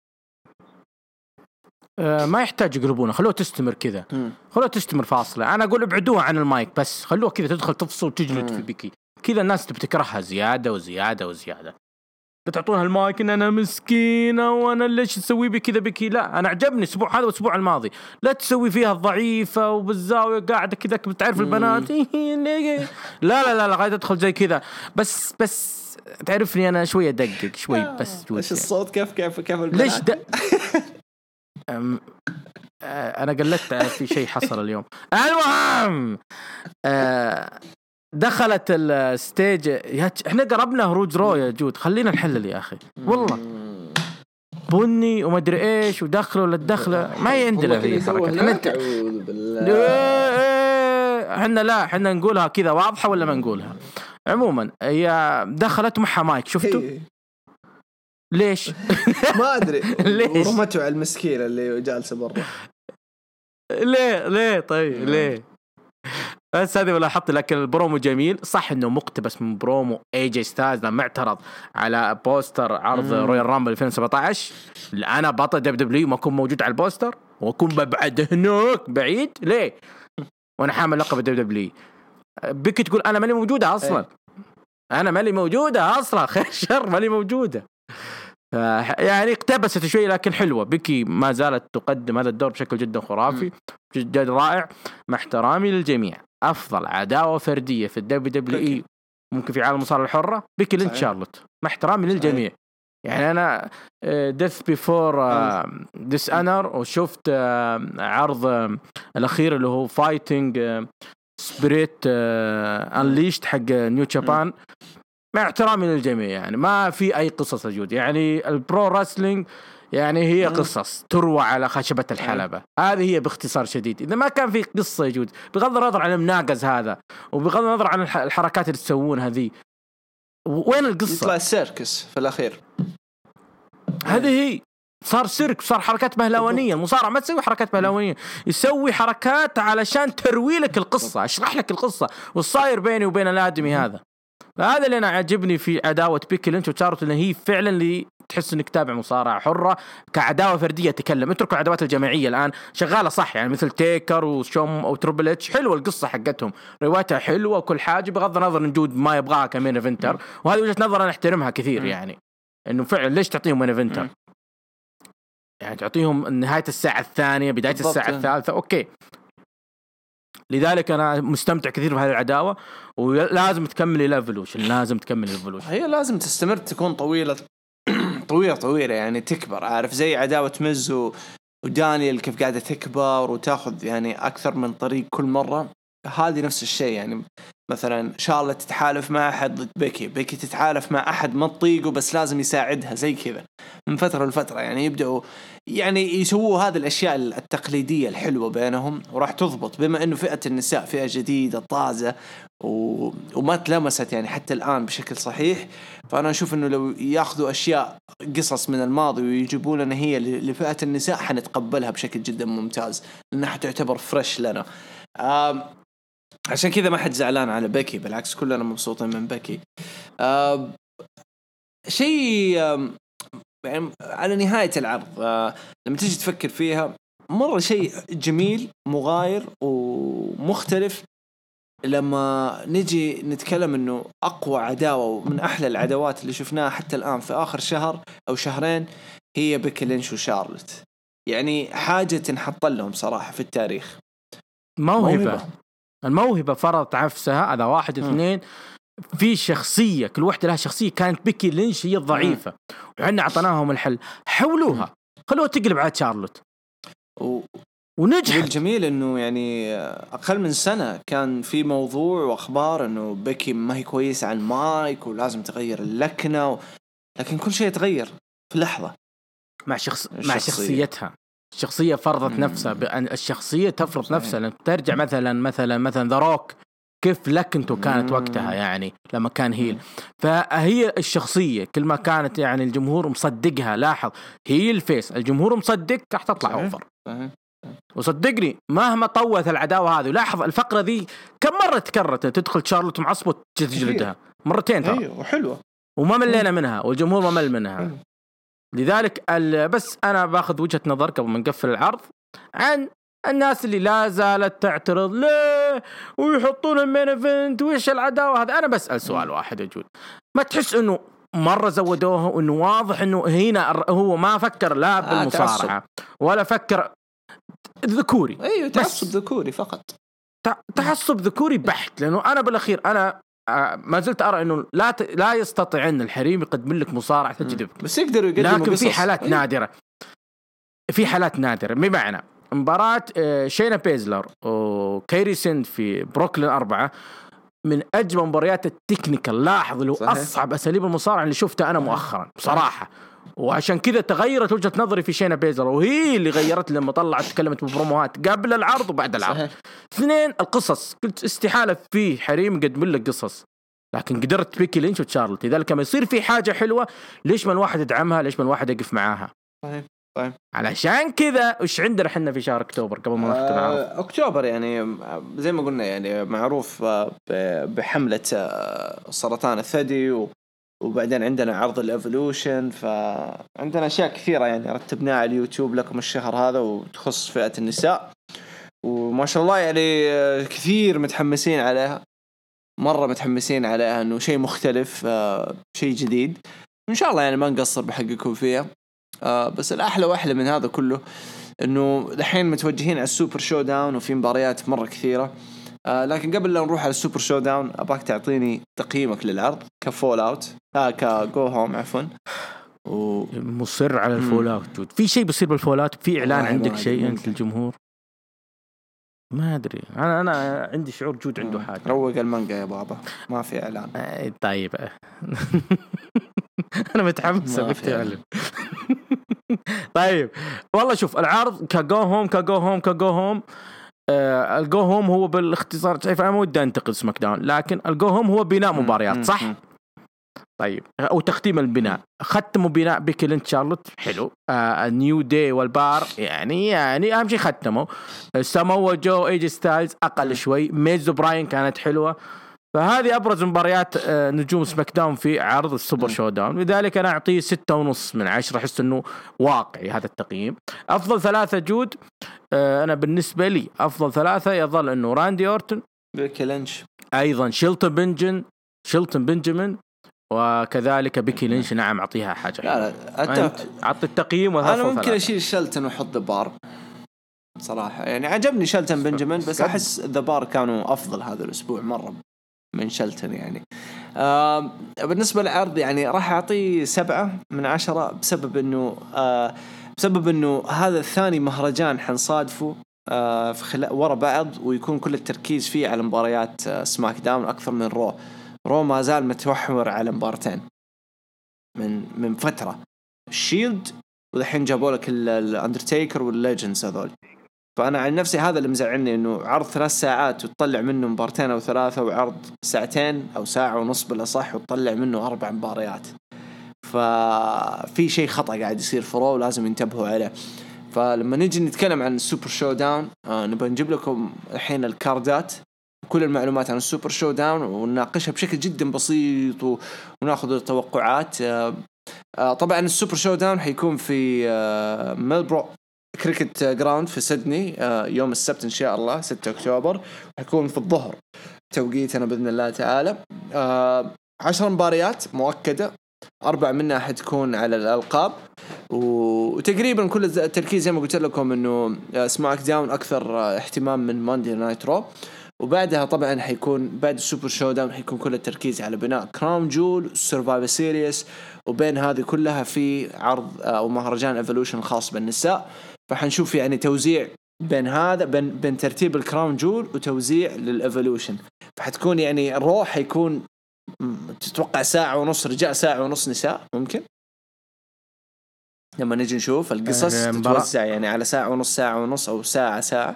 ما يحتاج يقلبونه، خلوه تستمر كذا، خلوه تستمر فاصلة. أنا أقول ابعدوها عن المايك بس، خلوه كذا تدخل تفصل وتجلد في بيكي كذا، الناس تبتكرهها زيادة وزيادة وزيادة. بتعطونها المايك ان انا مسكينه وانا ليش تسوي بي كذا بكي. لا انا عجبني الاسبوع هذا والاسبوع الماضي، لا تسوي فيها الضعيفه وبالزاويه قاعده كذا بتعرف البنات لا لا لا قاعد ادخل زي كذا بس تعرفني انا شويه ادقق شوي بس. ايش الصوت كيف البنات ليش انا قلت في شيء حصل اليوم. المهم دخلت الستيج، احنا قربنا هروج رو يا جود، خلينا نحلل يا اخي والله بني وما ادري ايش ودخلوا للدخله ما عندنا في حركه. احنا لا احنا نقولها كذا واضحه ولا ما نقولها. عموما هي دخلت معها مايك شفتوا ليش ما ادري ورمتوا على المسكينه اللي جالسه برا. ليه طيب ليه؟ بس هذه ولا حط لك البرومو جميل صح انه مقتبس من برومو اي جي ستايلز لما اعترض على بوستر عرض رويال رامبل 2017. انا بطل دبليو ما اكون موجود على البوستر واكون ببعد هناك بعيد ليه وانا حامل لقب دبليو. بيكي تقول انا ماني موجوده اصلا، انا ماني موجوده اصلا، خير شر ماني موجوده. يعني اقتبست شوي لكن حلوة. بيكي ما زالت تقدم هذا الدور بشكل جدا خرافي جدا رائع. مع احترامي للجميع أفضل عداوة فردية في الدبليو ممكن في عالم المصارعة الحرة بيكي لينش شارلوت، مع احترامي للجميع. يعني أنا ديث بيفور ديس أنر وشفت عرض الأخير اللي هو فايتنج سبريت أنليشت حق نيو جابان، مع احترامي للجميع. يعني ما في أي قصص وجود. يعني البرو راسلينج يعني هي قصص تروى على خشبة الحلبة، هذه هي باختصار شديد. إذا ما كان في قصة وجود بغض النظر عن المناقز هذا وبغض النظر عن الحركات اللي تسوون هذه، وين القصة؟ يطلع السيركس في الأخير. هذه هي صار سيرك، صار حركات مهلوانية. المصارع ما تسوي حركات مهلوانية، يسوي حركات علشان تروي لك القصة، اشرح لك القصة والصاير بيني وبين الآدمي هذا. هذا اللي أنا عجبني في عداوة بيكي لينش وشارلوت، إن هي فعلا اللي تحس إنك تتابع مصارعة حرة كعداوة فردية. تكلم اتركوا العداوات الجماعية الآن شغالة صح، يعني مثل تيكر وشوم أو تريبل اتش حلوة القصة حقتهم، روايتها حلوة وكل حاجة بغض النظر إن جود ما يبغاها كمين إيفنتر، وهذه وجهة نظر أنا أحترمها كثير. يعني إنه فعلا ليش تعطيهم مين إيفنتر؟ يعني تعطيهم نهاية الساعة الثانية بداية الساعة الثالثة أوكي. لذلك أنا مستمتع كثير بهذه العداوة، ولازم تكمل إلى إيفولوشن، لازم تكمل إيفولوشن. هي لازم تستمر، تكون طويلة يعني تكبر، عارف زي عداوة ميز ودانيال كيف قاعدة تكبر وتاخذ يعني أكثر من طريق كل مرة. هذه نفس الشيء. يعني مثلا شارلوت تتحالف مع أحد ضد بيكي تتحالف مع أحد ما تطيقه بس لازم يساعدها زي كذا من فترة لفترة. يعني يبدأوا يعني يسووا هذه الأشياء التقليدية الحلوة بينهم، وراح تضبط بما أنه فئة النساء فئة جديدة طازة وما تلمست يعني حتى الآن بشكل صحيح. فأنا أشوف أنه لو يأخذوا أشياء قصص من الماضي ويجيبون لنا هي لفئة النساء حنتقبلها بشكل جدا ممتاز، لأنها تعتبر فريش لنا. عشان كذا ما حد زعلان على بيكي، بالعكس كلنا مبسوطين من بيكي. شيء يعني على نهاية العرض لما تيجي تفكر فيها مرة شيء جميل مغاير ومختلف. لما نجي نتكلم انه اقوى عداوة ومن احلى العداوات اللي شفناها حتى الان في اخر شهر او شهرين هي بيكي لينش وشارلوت، يعني حاجة تنحط لهم صراحة في التاريخ. الموهبة فرضت عفسها، هذا واحد. اثنين في شخصية، كل واحدة لها شخصية. كانت بيكي لينش هي الضعيفة وعنا عطناهم الحل، حولوها خلوها تقلب على شارلوت ونجحت. الجميل انه يعني اقل من سنة كان في موضوع واخبار انه بيكي ما هي كويسة عن مايك ولازم تغير اللكنة لكن كل شيء يتغير في لحظة مع شخصيتها. الشخصية فرضت نفسها، الشخصية تفرض نفسها. لما ترجع مثلا ذا روك كيف لكنته كانت وقتها يعني لما كان هيل، فهي الشخصية كل ما كانت يعني الجمهور مصدقها. لاحظ هي الفيس، الجمهور مصدق راح تطلع أوفر. وصدقني مهما طوت العداوة هذه، لاحظ الفقرة ذي كم مرة تكررت، تدخل شارلوت معصبة تجلدها مرتين ترى وحلوة وما ملينا منها والجمهور ما مل منها. لذلك بس أنا باخذ وجهة نظر قبل ما نقفل العرض عن الناس اللي لا زالت تعترض ليه ويحطون المين ايفنت وإيش العداوة هذا. أنا بسأل سؤال واحد يا جود، ما تحس إنه مرة زودوها، وإنه واضح إنه هنا هو ما فكر لا بالمصارعة ولا فكر ذكوري. أيوة تعصب ذكوري فقط، تعصب ذكوري بحت. لأنه أنا بالأخير أنا ما زلت أرى إنه لا يستطيع أن الحريم يقدم لك مصارعة تجذبك، بس يقدروا يقدموا لكن قصص. في حالات نادرة، في حالات نادرة. بمعنى مباراة شينا بيزلر وكيري سند في بروكلين 4 من أجمل مباريات التكنيكال، لاحظ له أصعب أساليب المصارعة اللي شفتها أنا مؤخرا بصراحة. وعشان كذا تغيرت وجهة نظري في شينا بيزلر، وهي اللي غيرت لما طلعت تكلمت ببروموهات قبل العرض وبعد العرض. 2 القصص، قلت استحالة في حريم يقدم لك قصص، لكن قدرت بيكي لينش وتشارلوت. لذلك لما يصير في حاجة حلوة ليش ما الواحد يدعمها، ليش ما الواحد يقف معاها؟ طيب علشان كذا وش عندنا احنا في شهر أكتوبر قبل ما نختم العرض؟ أكتوبر يعني زي ما قلنا يعني معروف بحملة سرطان الثدي، وبعدين عندنا عرض الإيفولوشن، فعندنا أشياء كثيرة يعني رتبناها على اليوتيوب لكم الشهر هذا وتخص فئة النساء، وما شاء الله يعني كثير متحمسين عليها، مرة متحمسين عليها، إنه شيء مختلف، شيء جديد، إن شاء الله يعني ما نقصر بحقكم فيها. بس الأحلى وأحلى من هذا كله إنه الحين متوجهين على السوبر شو داون، وفي مباريات مرة كثيرة. لكن قبل لا نروح على السوبر شو داون أباك تعطيني تقييمك للعرض كفول أوت كجو هوم عفوا. مصر على الفول أوت. في شيء بيصير بالفول أوت؟ في إعلان عندك شيء أنت الجمهور؟ ما أدري، أنا عندي شعور جود عنده حاجة. روق المانجا يا بابا، ما في إعلان. طيب أنا متحمس بتعلم. طيب والله شوف العرض كجو هوم الجو هوم هو بالاختصار، شايف أنا ودي أنتقد سماك داون، لكن الجو هوم هو بناء مباريات صح؟ طيب وتختيم البناء، ختموا بناء بيكي لينش شارلوت حلو، النيو داي والبار يعني أهم شيء ختموا. سامو جو ايجي ستايلز أقل شوي، ميز براين كانت حلوة. فهذه أبرز مباريات نجوم سماك داون في عرض السوبر شو داون، لذلك أنا أعطيه 6.5 من 10. أحس أنه واقعي هذا التقييم. أفضل 3 جود، أنا بالنسبة لي أفضل 3 يظل أنه راندي أورتون، بيكي لينش، أيضا شيلتون بنجامين، وكذلك بيكي لينش. نعم أعطيها حاجة. لا أعطي التقييم. أنا ممكن أشيل شيلتون وأحط البار صراحة، يعني عجبني شيلتون بنجامين، بس أحس ذا بار كانوا أفضل هذا الأسبوع مرة من شيلتون يعني. بالنسبة للعرض يعني راح أعطيه 7 من 10 بسبب إنه هذا الثاني مهرجان حنصادفه في ورا بعض، ويكون كل التركيز فيه على مباريات سماك داون أكثر من رو ما زال متوحور على مبارتين من فترة، الشيلد والحين جابوا لك الأندرتيكر والليجندز هذول. فأنا عن نفسي هذا اللي مزعلني، إنه عرض 3 ساعات وتطلع منه مبارتين أو 3، وعرض 2 أو 1.5 ساعة بالأصح وتطلع منه 4 مباريات. ففي شيء خطأ قاعد يصير في رو لازم ينتبهوا عليه. فلما نيجي نتكلم عن السوبر شو داون نبغى نجيب لكم الحين الكاردات، كل المعلومات عن السوبر شو داون، ونناقشها بشكل جدا بسيط وناخذ التوقعات. طبعا السوبر شو داون حيكون في ميلبرو كريكت جراوند في سيدني يوم السبت إن شاء الله 6 أكتوبر، حيكون في الظهر توقيتنا بإذن الله تعالى. 10 مباريات مؤكدة، 4 منها حتكون على الألقاب، وتقريبا كل التركيز زي ما قلت لكم إنه سماك داون أكثر اهتمام من ماندي نايت رو. وبعدها طبعا حيكون بعد السوبر شو داون حيكون كل التركيز على بناء كراون جول سيرفايفر سيريس، وبين هذه كلها في عرض أو مهرجان ايفولوشن خاص بالنساء. فحنشوف يعني توزيع بين هذا بين ترتيب الكراون جول وتوزيع للإيفولوشن. فحتكون يعني الروح حيكون تتوقع 1.5 ساعة رجال 1.5 ساعة نساء ممكن، لما نيجي نشوف القصص تتوزع يعني على 1.5 ساعة أو ساعة.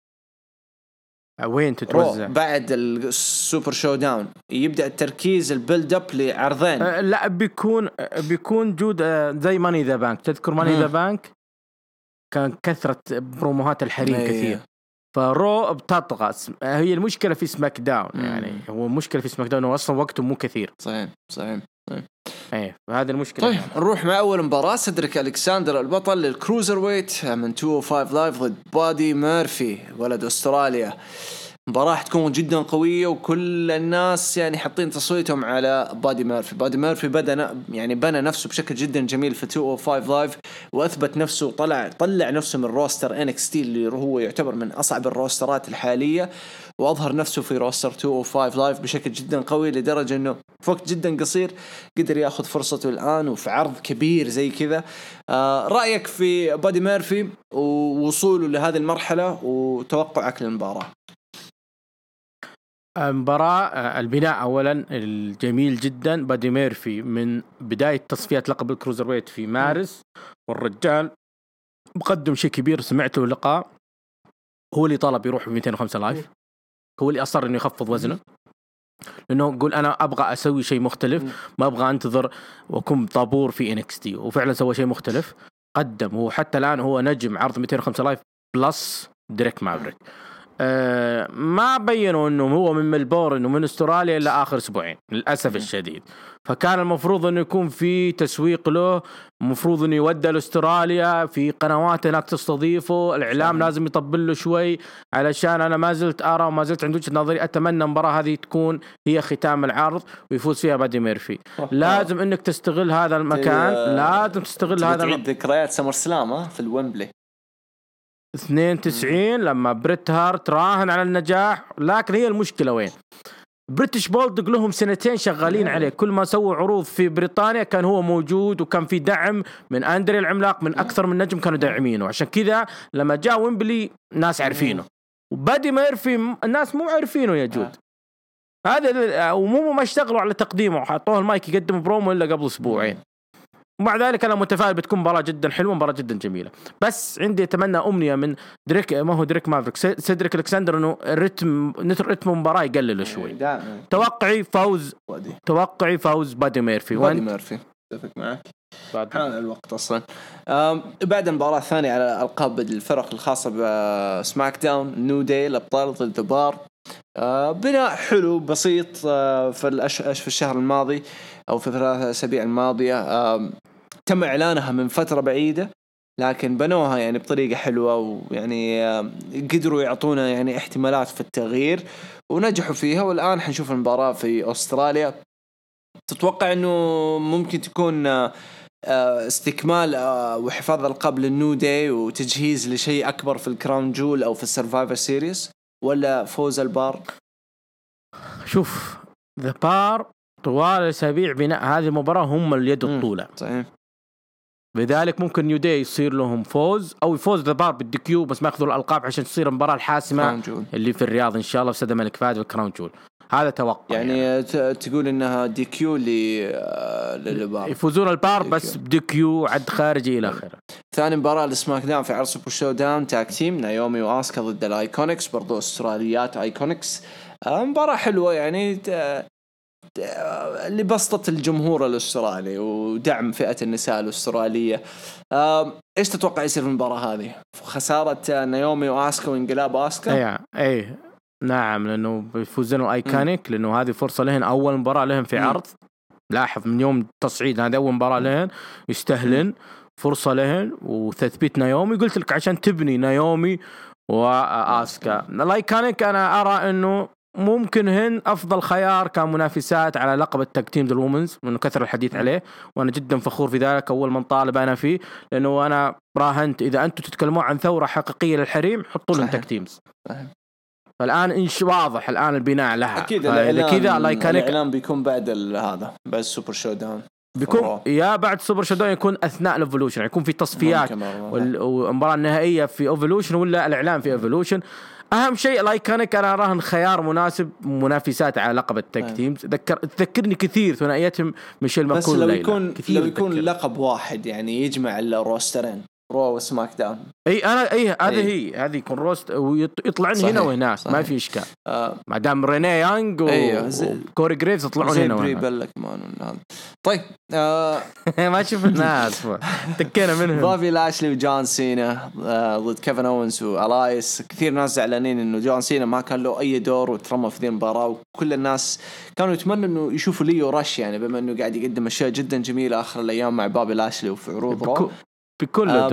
وين تتوزع؟ بعد السوبر شو داون يبدأ التركيز البيلد اب لعرضين. لا بيكون جود زي ماني ذا بانك. تذكر ماني ذا بانك كان كثرة بروموهات الحريم كثير، فرو بتطغى. هي المشكلة في سماك داون يعني هو مشكلة في سماك داون أصلا وقته مو كثير. صحيح. ايه هذه المشكلة. طيب نروح مع أول مباراة. سيدريك ألكساندر البطل للكروزر ويت من 205 لايف ضد بادي ميرفي ولد أستراليا. مباراة حتكون جدا قوية، وكل الناس يعني حاطين تصويتهم على بادي ميرفي. بادي ميرفي بنى نفسه بشكل جدا جميل في 205 لايف، وأثبت نفسه، طلع نفسه من روستر NXT اللي هو يعتبر من أصعب الروسترات الحالية، وأظهر نفسه في روستر 205 لايف بشكل جدا قوي، لدرجة أنه في وقت جدا قصير قدر يأخذ فرصته الآن وفي عرض كبير زي كذا. رأيك في بادي ميرفي ووصوله لهذه المرحلة وتوقعك للمباراة؟ مباراة البناء أولا الجميل جدا. بادي ميرفي من بداية تصفيات لقب الكروزر ويت في مارس، والرجال مقدم شيء كبير. سمعت له لقاء هو اللي طلب يروح ب 205 لايف، هو اللي أصر إنه يخفض وزنه، لأنه يقول أنا أبغى أسوي شيء مختلف، ما أبغى أنتظر وأكون طابور في NXT. وفعلا سوى شيء مختلف، قدم. هو حتى الآن هو نجم عرض 205 لايف بلس دريك مافريك. ما بينوا انه هو من ملبورن ومن استراليا الا اخر اسبوعين للاسف الشديد. فكان المفروض انه يكون في تسويق له، المفروض انه يودى لاستراليا في قنوات هناك تستضيفه، الاعلام لازم يطبل له شوي. علشان انا ما زلت ارى وما زلت عندي وجهة نظري، اتمنى المباراه هذه تكون هي ختام العرض ويفوز فيها بادي ميرفي. لازم انك تستغل هذا المكان، لازم تستغل هذا ذكريات سمر سلام في الويمبلي 92 لما بريت هارت راهن على النجاح. لكن هي المشكلة وين؟ بريتش بولدوغ لهم سنتين شغالين عليه، كل ما سووا عروض في بريطانيا كان هو موجود، وكان في دعم من أندري العملاق، من أكثر من نجم كانوا داعمينه. عشان كذا لما جاء ويمبلي ناس عارفينه. وبادي ميرفي الناس مو عارفينه يا جود. هذا ومو ما اشتغلوا على تقديمه، حطوه المايك يقدم برومو إلا قبل أسبوعين. ومع ذلك أنا متفائل بتكون مباراة جدا حلوة، مباراة جدا جميلة. بس عندي أتمنى أمنية من دريك، ما هو دريك مافريك، سيدريك ألكسندر، إنه رتم المباراة يقلل شوي. توقعي فوز بادي ميرفي. بادي ميرفي اتفق معك. حان الوقت أصلا. بعد المباراة الثانية على ألقاب الفرق الخاصة بسماك داون، نيو داي الأبطال ضد بار. بناء حلو بسيط في الشهر الماضي أو في 3 أسابيع الماضية. تم إعلانها من فترة بعيدة، لكن بنوها يعني بطريقة حلوة، ويعني قدروا يعطونا يعني احتمالات في التغيير ونجحوا فيها. والآن حنشوف المباراة في أستراليا. تتوقع أنه ممكن تكون استكمال وحفاظ الألقاب للنيو داي وتجهيز لشيء أكبر في الكراون جول أو في السرفايفر سيريس، ولا فوز البار؟ شوف ذا بار طوال الأسابيع بناء هذه المباراة هم اليد الطولة. صحيح. لذلك ممكن نيو داي يصير لهم فوز، أو يفوز ذا بار بالدي كيو بس ما يأخذوا الألقاب عشان تصير المباراة الحاسمة اللي في الرياض إن شاء الله في سد الملك فهد والكراون جول. هذا توقع يعني تقول إنها دي كيو للبار يفوزون البار بس بدي كيو عد خارجي إلى آخره. ثاني مباراة لسماك داون في عرض سوبر شو داون تاك تيم، نايومي وآسكا ضد الآيكونكس، برضو أستراليات آيكونكس. مباراة حلوة يعني لبسطة الجمهور الأسترالي ودعم فئة النساء الأسترالية. إيش تتوقع يصير في المباراة هذه؟ خسارة نايومي وآسكا وانقلاب آسكا؟ أي نعم، لأنه بيفوزون الآيكونيك، لأنه هذه فرصة لهن، أول مباراة لهم في عرض. لاحظ من يوم تصعيد هذا أول مباراة لهن، يستهلن فرصة لهن وتثبيت نايومي. قلت لك عشان تبني نايومي وآسكا. الآيكونيك أنا أرى أنه ممكن هن أفضل خيار كمنافسات على لقب التاج تيم الومنز، منه كثر الحديث عليه وأنا جدا فخور في ذلك. أول من طالب أنا فيه، لأنه أنا راهنت إذا أنتم تتكلمون عن ثورة حقيقية للحريم حطوا لهم تاج تيمز. فالآن إنش واضح الآن البناء لها. أكيد الإعلان بيكون بعد هذا، بعد السوبر شو داون بيكون يا بعد سوبر شو داون، يكون أثناء الأوفولوشن، يكون في تصفيات والمباراة النهائية في أوفولوشن ولا الإعلان في أوفولوشن. أهم شيء الآيكونيك أنا أراهن خيار مناسب منافسات على لقب التاج تيمز. تذكرني كثير ثنائياتهم ميشيل ماكول. بس لو يكون لقب واحد يعني يجمع الروسترين رو وسماك داون. هذه يكون روست ويطلعون هنا وهناك. ما في إشكال. ما دام ريني يانغ وكوري جريفز يطلعون هنا وهناك. طيب ما شفنا تكينا منهم. بابي لاشلي وجون سينا ضد كيفن أوينز وألايس. كثير ناس زعلانين إنه جون سينا ما كان له أي دور وترمى في ذي المباراة، وكل الناس كانوا يتمنوا إنه يشوفوا ليو رش، يعني بما إنه قاعد يقدم أشياء جدا جميلة آخر الأيام مع بابي لاشلي وفي عروض رو بكل دور.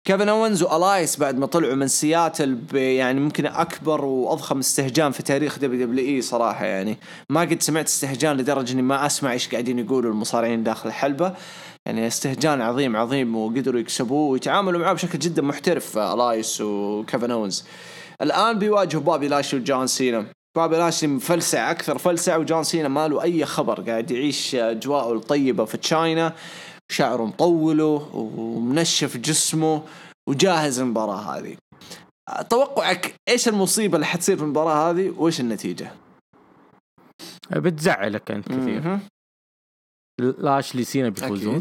كيفن أوينز وألايس بعد ما طلعوا من سياتل يعني ممكن أكبر وأضخم استهجان في تاريخ WWE صراحة. يعني ما قد سمعت استهجان لدرجة إني ما أسمع إيش قاعدين يقولوا المصارعين داخل الحلبة. يعني استهجان عظيم عظيم، وقدروا يكسبوه ويتعاملوا معه بشكل جدا محترف ألايس وكيفن أوينز. الآن بيواجهوا بابي لاشلي وجون سينا. بابي لاشلي مفلسع أكثر فلسع، وجون سينا ما له أي خبر، قاعد يعيش أجواءه الطيبة في تشاينا، شعره مطوله ومنشف جسمه وجاهز للمباراة هذه. توقعك إيش المصيبة اللي حتصير في المباراة هذه وإيش النتيجة؟ بتزعلك أنت كثير. لاشلي سينا بيفوزون.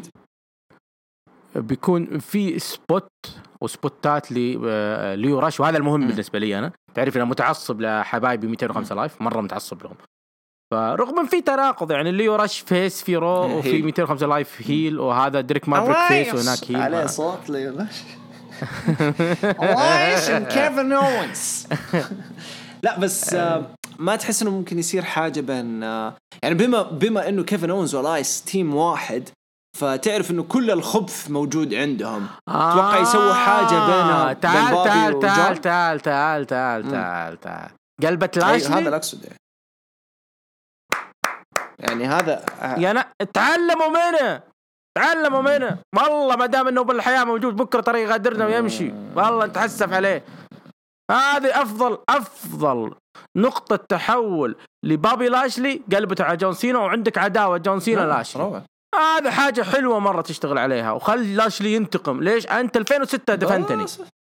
بيكون في سبوت وسبوتات ليو راش، وهذا المهم بالنسبة لي أنا. تعرف أنا متعصب لحبايبي 205 لايف، مرة متعصب لهم. فرغم في تناقض، يعني ليو راش فيس في رو وفي 205 لايف هيل، وهذا دريك مافريك فيس وهناك هيل عليه صوت ليو راش وايش كيفن أوينز. لا بس ما تحس انه ممكن يصير حاجة بين يعني بما انه كيفن أوينز ولايس تيم واحد، فتعرف انه كل الخبث موجود عندهم. اتوقع يسووا حاجة بينها تعال قلبة لاشلي. هذا الاقصد يعني هذا يعني تعلموا منه والله. ما دام انه بالحياة موجود، بكرة طريق يغادرنا ويمشي، والله نتحسف عليه. هذه افضل نقطة تحول لبابي لاشلي، قلبته على جون سينا، وعندك عداوة جون سينا لاشلي. هذا حاجة حلوة مرة تشتغل عليها، وخلي لاشلي ينتقم. ليش أنت 2006 دفنتني؟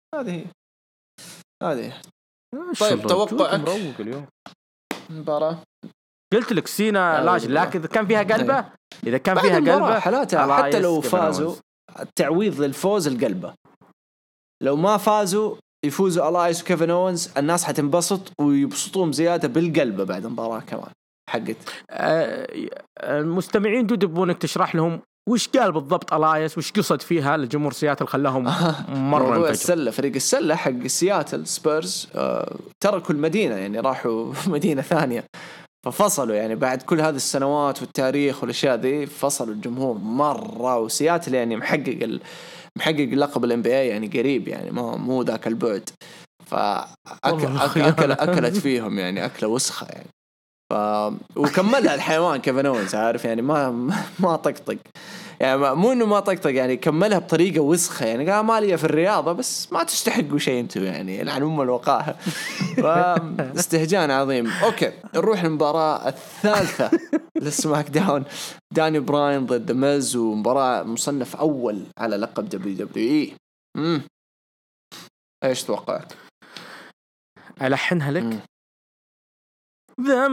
هذه طيب توقعك مروق اليوم مباراة؟ قلت لك سينا لاشلي، لكن إذا كان فيها قلبة، إذا كان فيها قلبة حالاتها حتى لو فازوا التعويض للفوز القلبة. لو ما فازوا يفوزوا ألايس وكيفن أوينز، الناس حتنبسط ويبسطون زيادة بالقلبة بعد المباراة كمان حقت. المستمعين يبونك تشرح لهم وش قال بالضبط ألايس، وش قصد فيها لجمهور سياتل خلاهم مرة موضوع السلة. فريق السلة حق سياتل سبيرز تركوا المدينة، يعني راحوا مدينة ثانية، ففصلوا. يعني بعد كل هذه السنوات والتاريخ والأشياء ذي فصلوا الجمهور مرة. وسياتل يعني محقق لقب NBA يعني قريب، يعني مو ذاك البعد. أكلت فيهم يعني أكلة وسخة يعني. وكملها الحيوان كيفن أوينز، عارف يعني ما طقطق، يعني مو إنه ما طقطق، يعني كملها بطريقة وسخة. يعني قال مالية في الرياضة، بس ما تستحقوا شيء انتوا، يعني لعن الوقاحة. استهجان عظيم. اوكي نروح المباراة الثالثة للسماك داون، داني براين ضد ميز، ومباراة مصنف أول على لقب WWE. ايش توقعك؟ ألحنها لك. ذا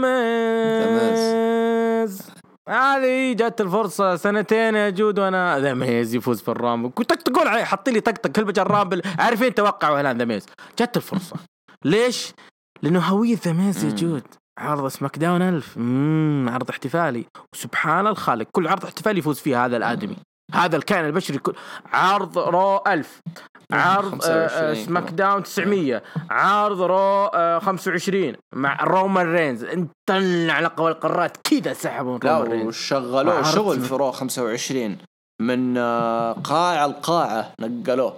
ميز هذه جات الفرصة سنتين يا جود، وانا ذا ميز يفوز في الرامبل. كنت تقول علي حطي لي طقطق كل بجر الرامبل، عارفين توقعوا هلان ذا ميز. جات الفرصة. ليش؟ لأنه هوية ذا ميز يا جود. عرض سماك داون 1000 عرض احتفالي، وسبحان الخالق كل عرض احتفالي يفوز فيه هذا الآدمي، هذا الكائن البشري. كل عرض رو 1000، عرض سماك داون 900، عرض رو 25 مع رومان رينز، انطلع على قوى القارات كذا سحبوا رومان رينز. وشغلوه شغل في رو 25 من قاعة القاعة نقلوه.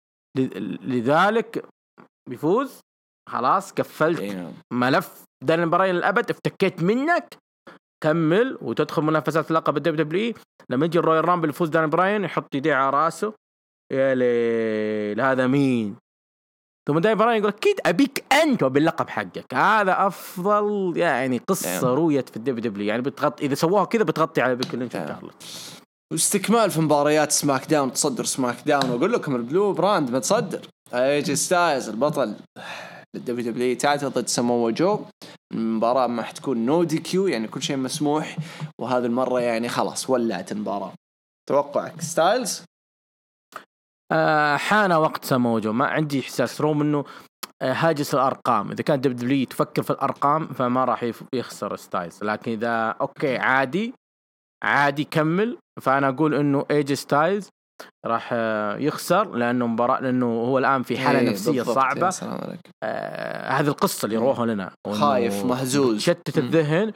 لذلك بيفوز. خلاص قفلت ملف داني براين الأبد، افتكيت منك. كمل وتدخل منافسات لقب الدبليو دبليو. لما يجي الرويال رامبل يفوز داني براين، يحط يديه على راسه، يا ليل هذا مين؟ ثم داني براين يقول أكيد أبيك أنت باللقب حقك. هذا أفضل يعني قصة رويت في الدبليو دبليو، يعني بتغطي إذا سووها كذا بتغطي على بيك لينش وشارلوت. واستكمال في مباريات سماك داون، تصدر سماك داون، وأقول لكم البلو براند متصدر. AJ ستايلز البطل الدبليو دبليو تايتل ضد ساموا جو. المباراة ما حتكون نو دي كيو، يعني كل شيء مسموح، وهذه المرة يعني خلاص ولعت المباراة. توقعك ستايلز؟ حان وقت ساموا جو. ما عندي إحساس روم إنه هاجس الأرقام. إذا كان دبليو تفكر في الأرقام فما راح يخسر ستايلز، لكن إذا أوكي عادي كمل، فأنا أقول إنه AJ ستايلز راح يخسر، لأنه هو الآن في حالة نفسية صعبة. هذه القصة اللي روحوا لنا، خايف مهزوز شتت الذهن.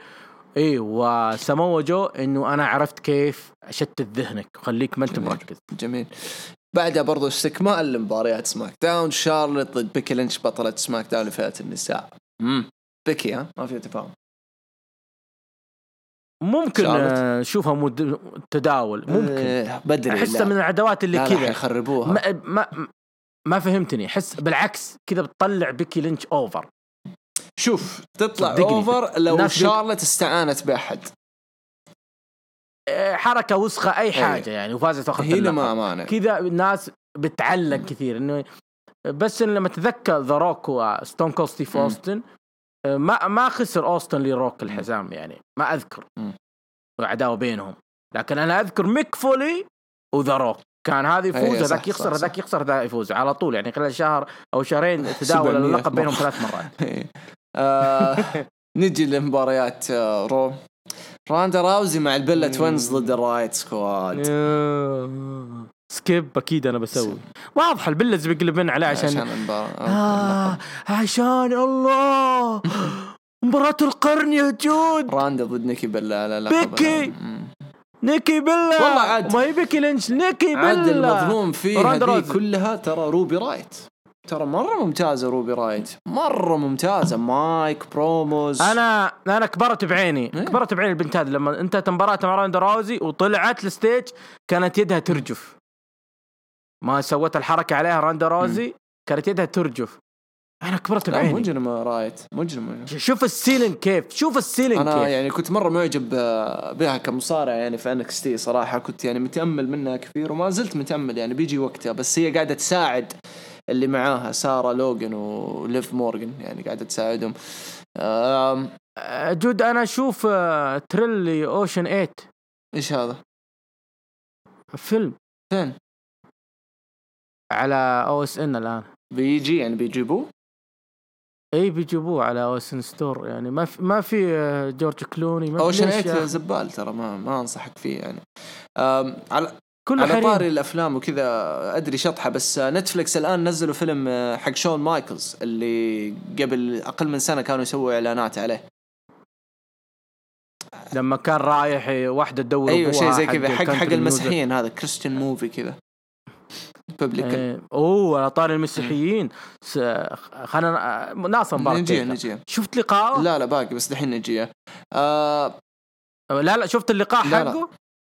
وساموا جو إنه أنا عرفت كيف أشتت ذهنك وخليك ما أنت مركز. جميل. بعدها برضو استكمال لمباريات سماك داون، شارلوت ضد بيكي لينش بطلة سماك داون لفئة النساء. بيكي ما في تفاهم. ممكن نشوفها تداول ممكن بدري، احسها من العداوات اللي كذا يخربوها. ما فهمتني، حس بالعكس كذا بتطلع بيكي لينش اوفر. شوف تطلع اوفر لو شارلوت استعانت بأحد، حركة وسخة أي حاجة يعني وفازت أخذت اللقب كذا، الناس بتعلق كثير إنه بس إن لما تذكر ذا روك وستون كولد ستيف أوستن ما خسر أوستن لي روك الحزام يعني ما أذكر وعداوة بينهم، لكن أنا أذكر ميك فولي وذا روك كان هذا يفوز هذاك يخسر هذاك يخسر هذا يفوز على طول يعني خلال شهر أو شهرين تداول اللقب بينهم 3 مرات. نجي لمباريات رو. راندا راوزي مع البيلا توينز ضد الرايت سكواد. سكيب أكيد أنا بسوي واضح البيلز بيقلبين عليه عشان الله مباراة القرن يا جود. راندا ضد نيكي بيلا على بيكي نيكي بيلا والله عاد ما هي بيكي لينش نيكي بيلا عاد المظلوم فيها دي كلها ترى روبي رايت، ترى مرة ممتازة روبي رايت، مرة ممتازة. مايك بروموز أنا كبرت بعيني كبرت بعيني البنت هذه لما انتهت مباراتها مع راندا راوزي وطلعت الستيج كانت يدها ترجف، ما سوت الحركة عليها راندا راوزي كانت يدها ترجف. أنا كبرت بعيني. مجرم رايت مجرم. شوف السيلين كيف شوف السيلين أنا كيف. يعني كنت مرة معجب بها كمصارع يعني في NXT صراحة، كنت يعني متأمل منها كثير وما زلت متأمل يعني بيجي وقتها، بس هي قاعدة تساعد اللي معاها سارة لوغان وليف مورغان يعني قاعدة تساعدهم. جود أنا أشوف تريلي أوشن 8 إيش هذا فيلم فين على OSN الآن بيجي يعني بيجيبوه اي بيجيبوه على OSN ستور يعني ما في جورج كلوني ما أوشن 8 زبال ترى ما أنصحك فيه يعني. على على طاري الأفلام وكذا أدري شطحة، بس نتفليكس الآن نزلوا فيلم حق شون مايكلز اللي قبل أقل من سنة كانوا يسووا إعلانات عليه لما كان رايح واحدة تدور أيوة شيء زي كذا حق المسيحيين، هذا كريستيان موفي كذا على طاري المسيحيين خلنا ناصر نجي شفت لقاءه؟ لا باقي بس دحين نجي لا شفت اللقاء حقه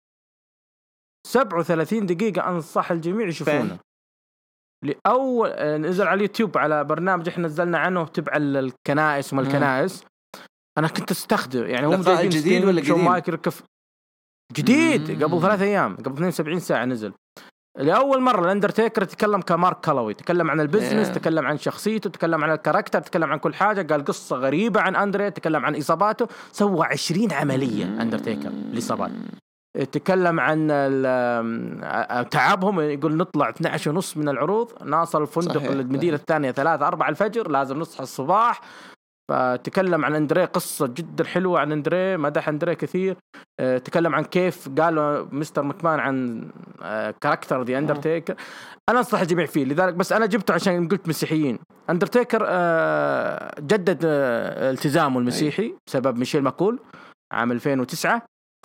37 دقيقة أنصح الجميع يشوفونه. لأول نزل على اليوتيوب على برنامج إحنا نزلنا عنه تبع الكنائس وما الكنائس. أنا كنت أستخدم يعني هم جايبين جديد ولا قديم؟ جديد قبل 3 أيام قبل 72 ساعة نزل لأول مرة. الأندرتيكر تكلم كمارك كالوي، تكلم عن البزنس تكلم عن شخصيته تكلم عن الكاركتر تكلم عن كل حاجة، قال قصة غريبة عن أندري، تكلم عن إصاباته، سوى 20 عملية أندرتيكر لإصابات، تكلم عن تعبهم، يقول نطلع 12:30 من العروض ناصل الفندق المدينة الثانية 3-4 الفجر لازم نصحى الصباح. فتكلم عن أندري قصة جدا حلوة عن أندري، مدح أندري كثير، تكلم عن كيف قالوا مستر مكمان عن كاركتر دي أندرتيكر. أنا أنصح الجميع فيه لذلك، بس أنا جبته عشان قلت مسيحيين. أندرتيكر جدد التزامه المسيحي بسبب ميشيل ماكول عام 2009،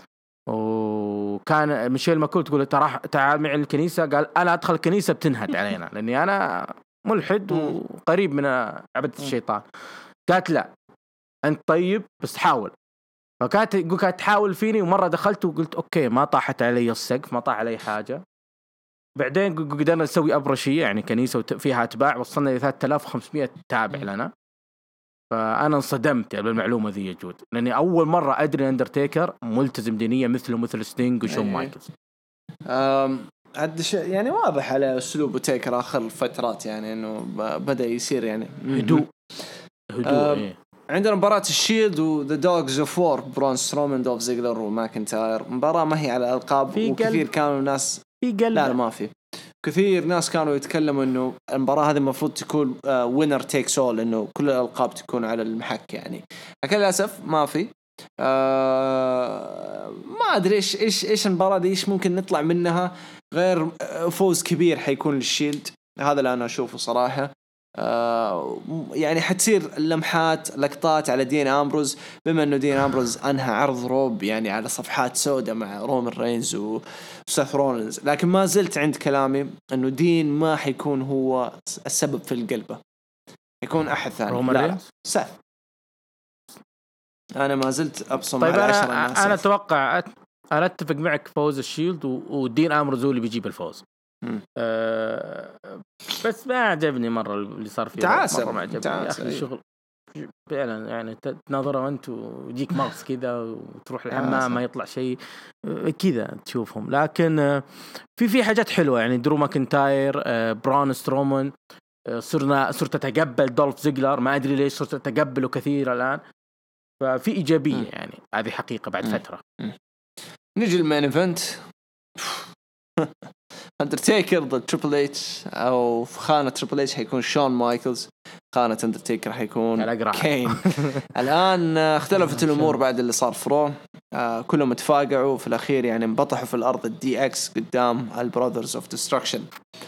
وكان ميشيل ماكول تقول تعال معي الكنيسة، قال أنا أدخل الكنيسة بتنهد علينا لأني أنا ملحد وقريب من عبادة الشيطان. قالت لا أنت طيب بس حاول. فكانت تحاول فيني، ومرة دخلت وقلت أوكي ما طاحت علي السقف ما طاح علي حاجة. بعدين قدرنا نسوي أبرشية يعني كنيسة فيها أتباع، وصلنا ل 3500 تابع لنا. فأنا انصدمت يعني بالمعلومة ذي يا جود، لأني أول مرة أدري أندرتيكر ملتزم دينيا مثل ستينج وشون مايكلز. عد يعني واضح على أسلوب تيكر آخر فترات يعني إنه بدأ يصير يعني هدوء. عندنا مباراة الشيلد وذا دوغز اوف وور، برون سترومان، دوف زيغلر وماكنتاير. مباراة ما هي على الألقاب، وكثير كانوا ناس لا ما في كثير ناس كانوا يتكلموا إنه المباراة هذه المفروض تكون وينر تيكس اول، إنه كل الألقاب تكون على المحك يعني. لكن للأسف ما في. ما أدري إيش المباراة دي إيش ممكن نطلع منها غير فوز كبير حيكون للشيلد. هذا اللي أنا أشوفه صراحة. يعني حتصير لمحات لقطات على دين أمبروز، بما أنه دين أمبروز أنهى عرض روب يعني على صفحات سوداء مع رومان رينز وساث رولينز، لكن ما زلت عند كلامي أنه دين ما حيكون هو السبب في القلبة، يكون أحد ثاني. رومان رينز ساث. أنا ما زلت أبصم طيب على 10 الناس. أنا أتوقع أنا أتفق معك فوز الشيلد ودين أمبروز هو اللي بيجيب الفوز. بس ما عجبني مرة اللي صار فيه، مرة ما عجبني يا أخي الشغل فعلا، يعني تناظره أنت ويجيك مغص كذا وتروح الحمام ما يطلع شيء كذا تشوفهم. لكن في حاجات حلوة يعني درو ماكنتاير، برون سترومان، صرت أتقبل دولف زيجلر، ما أدري ليش صرت أتقبله كثير الآن، ففي إيجابية يعني هذه حقيقة بعد فترة. نيجي المين إيفنت أندرتيكر ضد تريبل إتش، أو في خانة تريبل إتش حيكون شون مايكلز، خانة أندرتيكر حيكون كين. الآن اختلفت الأمور بعد اللي صار فرو، كلهم اتفاقعوا في الأخير يعني انبطحوا في الأرض الدي إكس قدام البراذرز أوف ديستركشن.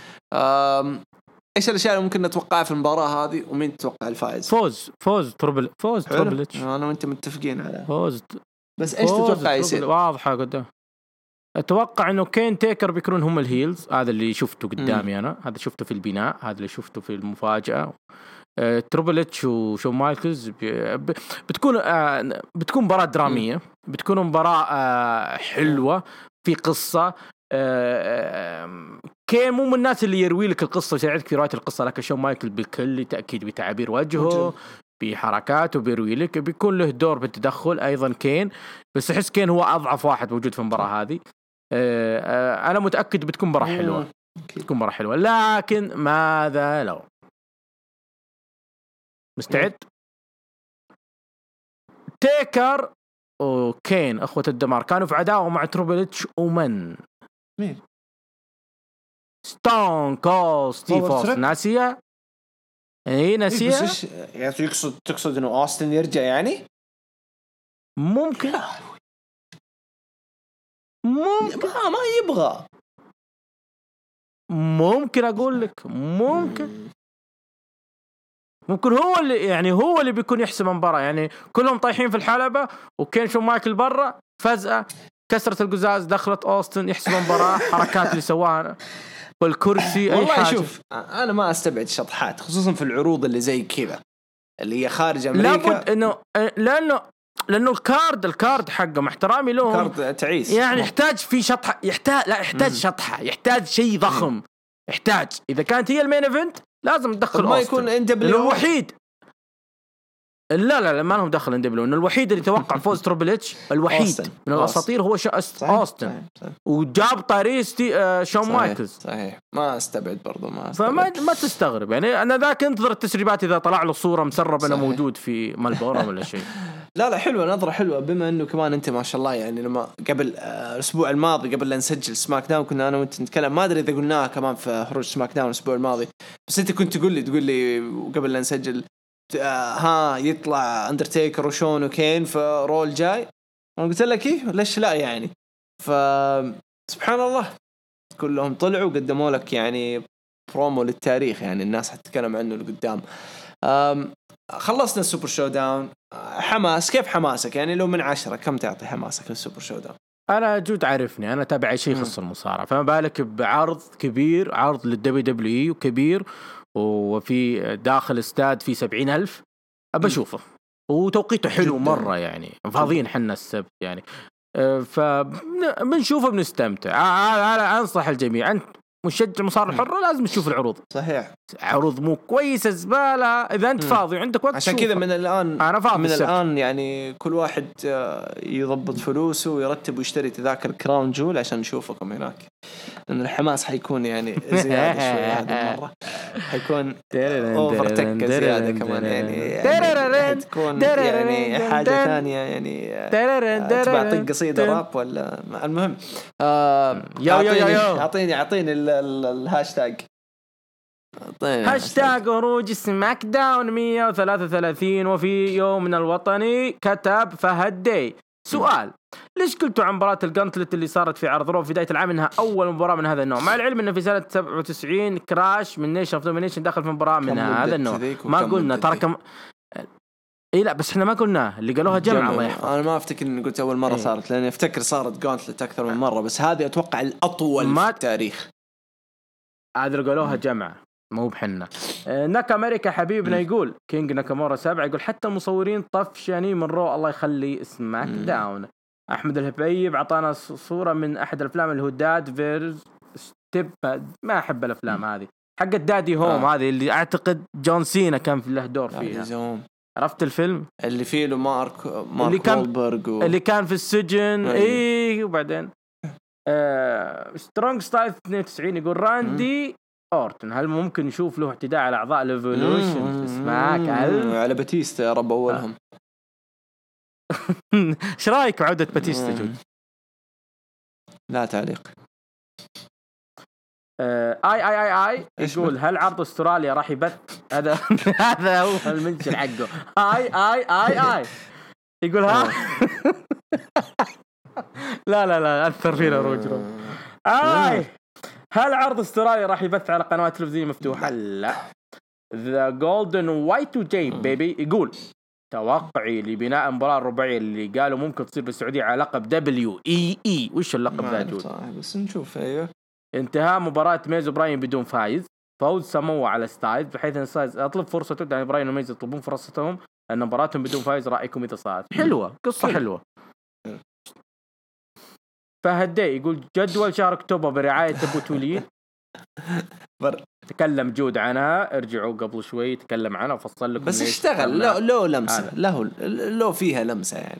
إيش الأشياء اللي ممكن نتوقعها في المباراة هذه، ومين تتوقع الفائز؟ فوز تريبل إتش. أنا وأنت متفقين على فوز، بس إيش تتوقع يصير؟ واضحة قدام. أتوقع إنه كين تيكر بيكونون هم الهيلز، هذا اللي شفته قدامي أنا، هذا شفته في البناء، هذا اللي شفته في المفاجأة. تريبل إتش وشون مايكلز بتكون مباراة درامية، بتكون مباراة حلوة في قصة. كين مو من الناس اللي يروي لك القصة ويساعدك في رواية القصة، لكن شون مايكل بكل تأكيد بتعابير وجهه بحركاته بيروي لك، بيكون له دور بالتدخل أيضا كين، بس أحس كين هو أضعف واحد موجود في المباراة هذه. أنا متأكد بتكون مباراة حلوة، بتكون مباراة حلوة، لكن ماذا لو مستعد؟ تيكر وكين أخوة الدمار كانوا في عداوة مع تريبل إتش ومن مين؟ ستون كول ستيف أوستن. ناسية؟ إيه ناسية؟ يعني تقصد إنه أوستن يرجع يعني؟ ممكن ما يبغى، ممكن أقول لك ممكن هو اللي يعني هو اللي بيكون يحسم المباراة، يعني كلهم طايحين في الحلبة وكين شون مايكل برا، فجأة كسرت القزاز دخلت أوستن يحسم المباراة، حركات اللي سواها والكرسي أي حاجة. شوف أنا ما أستبعد شطحات خصوصا في العروض اللي زي كذا اللي هي خارج أمريكا، لابد إنه لأنه الكارد حقه مع احترامي لهم كارد تعيس يعني يحتاج في شطحة، يحتاج شطحة، يحتاج شيء ضخم، يحتاج إذا كانت هي المين إيفنت لازم تدخل ما يكون إن دبليو الوحيد. لا ما لهم دخل ان دبليو، انه الوحيد اللي توقع فوز تريبل اتش الوحيد من الاساطير هو اوستن، وجاب طاريستي شون مايكلز. صحيح ما استبعد برضو، فما تستغرب يعني انا ذاك انتظر التسريبات اذا طلع له صوره مسرب انا موجود في ملبورن ولا شيء. لا حلوه، نظره حلوه، بما انه كمان انت ما شاء الله يعني لما قبل الاسبوع الماضي قبل لا نسجل سماك داون كنا انا وانت نتكلم، ما ادري اذا قلناها كمان في خروج سماك داون الاسبوع الماضي، بس انت كنت تقول لي قبل لا نسجل يطلع أندرتيكر وشون وكين في رول جاي، أنا قلت لك إيه ليش لا يعني، فسبحان الله كلهم طلعوا وقدموا لك يعني برومو للتاريخ، يعني الناس حتتكلم عنه لقدام. خلصنا السوبر شو داون، حماس، كيف حماسك يعني لو من 10 كم تعطي حماسك للسوبر شو داون؟ أنا جود عارفني أنا تابع أي شيء يخص المصارعة، فما بالك بعرض كبير، عرض للدبليو دبليو إي وكبير وفي داخل استاد في 70,000 أبى أشوفه، وتوقيته حلو مرة يعني فاضيين حنا السبت يعني، فبنشوفه بنستمتع. أنا أنصح الجميع، أنت مشجع مصارعة حرة لازم تشوف العروض. صحيح عروض مو كويسة زبالة إذا أنت فاضي وعندك وقت، عشان كذا من الآن أنا فاضي من الآن يعني كل واحد يضبط فلوسه ويرتب ويشتري تذاكر كراون جول عشان نشوفكم هناك، لأن الحماس حيكون يعني زيادة شوية هذه المرة، حيكون أوفر تك زيادة كمان يعني تكون يعني حاجة ثانية يعني تبع طق قصيدة راب ولا المهم أعطيني الهاشتاج هاشتاج خروج سماك داون 133. وفي يومنا الوطني كتب فهد دي سؤال، ليش قلتوا عن مباراة الجانتلت اللي صارت في عرض رو في بداية العام انها اول مباراة من هذا النوع، مع العلم انه في سنة 97 كراش من نيشن اوف دومينيشن دخل في مباراة من هذا النوع. ما قلنا ترى كم اي لا، بس احنا ما قلنا اللي قالوها جمعة. الله يحفظ. انا ما افتكر اني قلت اول مرة صارت، لاني افتكر صارت جانتلت اكثر من مرة، بس هذه اتوقع الاطول في التاريخ. هذا اللي قالوها جمعة مو بحنا. ناكا أمريكا حبيبنا يقول كينج ناكامورا 7 يقول حتى المصورين طفشاني من رو، الله يخلي سماك داون. أحمد الهبيب عطانا صورة من أحد الأفلام اللي هو داد فيرز ستيب، ما أحب الأفلام هذه حق الدادي هوم هذه اللي أعتقد جون سينا كان في له دور فيها. عرفت الفيلم اللي فيه له مارك وولبرغ اللي كان في السجن إيه. وبعدين سترونج ستايل 92 يقول راندي أورتن هل ممكن نشوف له اعتداء على أعضاء الإيفولوشن اسمعك على باتيستا يا رب أولهم. ايش رايك بعودة باتيستا جود؟ لا تعليق. اي يقول هل عرض استراليا راح يبث؟ هذا هو المنشن حقه. اي يقول ها لا اثر فينا روجرو. هل عرض استراليا راح يبث على قنوات تلفزيونية مفتوحة؟ لا. The Golden Y2J baby يقول توقعي لبناء المباراة الرباعية اللي قالوا ممكن تصير بالسعودية على لقب WEE. وش اللقب ذا جود؟ بس نشوف. ايوه انتهاء مباراة ميز وبراين بدون فايز، فوز سموه على ستايلز بحيث ان ستايلز اطلب فرصته، يعني براين وميز يطلبون فرصتهم ان مباراتهم بدون فايز. رأيكم اذا صارت؟ حلوة قصة حلوة. فهدي يقول جدول شهر اكتوبر برعاية ابو تولين تكلم جود عنها، ارجعوا قبل شوي تكلم عنها وفصل لكم. بس اشتغل له لمسة له فيها لمسة يعني.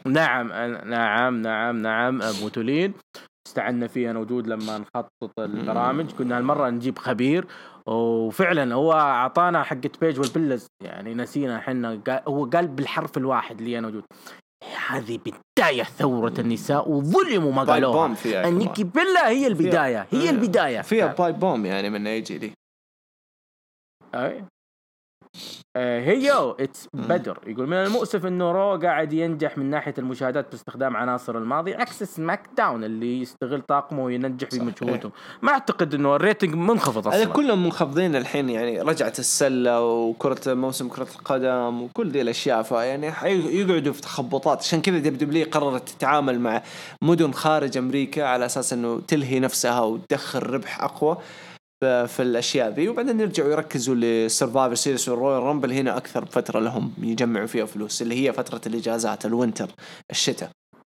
نعم ابو تولين استعنا فيها نوجود لما نخطط البرامج. كنا هالمرة نجيب خبير وفعلا هو عطانا حقة بيج والبلز يعني نسينا حنا. هو قال بالحرف الواحد اللي أنا وجود هذه بداية ثورة النساء وظلموا ما قالوها. النيكي بيلا هي البداية هي البداية فيها بايب بوم يعني من ايجي دي. هيو اتس بدر يقول من المؤسف انه رو قاعد ينجح من ناحية المشاهدات باستخدام عناصر الماضي عكس سماك داون اللي يستغل طاقمه وينجح بمجهوده. ما اعتقد انه الريتنج منخفض اصلا. كلهم منخفضين الحين يعني. رجعت السلة وكرة موسم كرة القدم وكل دي الاشياء فيعني يقعدوا في تخبطات. عشان كذا دبليو قررت تتعامل مع مدن خارج امريكا على اساس انه تلهي نفسها وتدخل ربح اقوى في الاشياء ذي، وبعدين يرجعوا يركزوا للسرفايفر سيريس والرويال رامبل. هنا اكثر فتره لهم يجمعوا فيها فلوس اللي هي فتره الاجازات الوينتر الشتاء.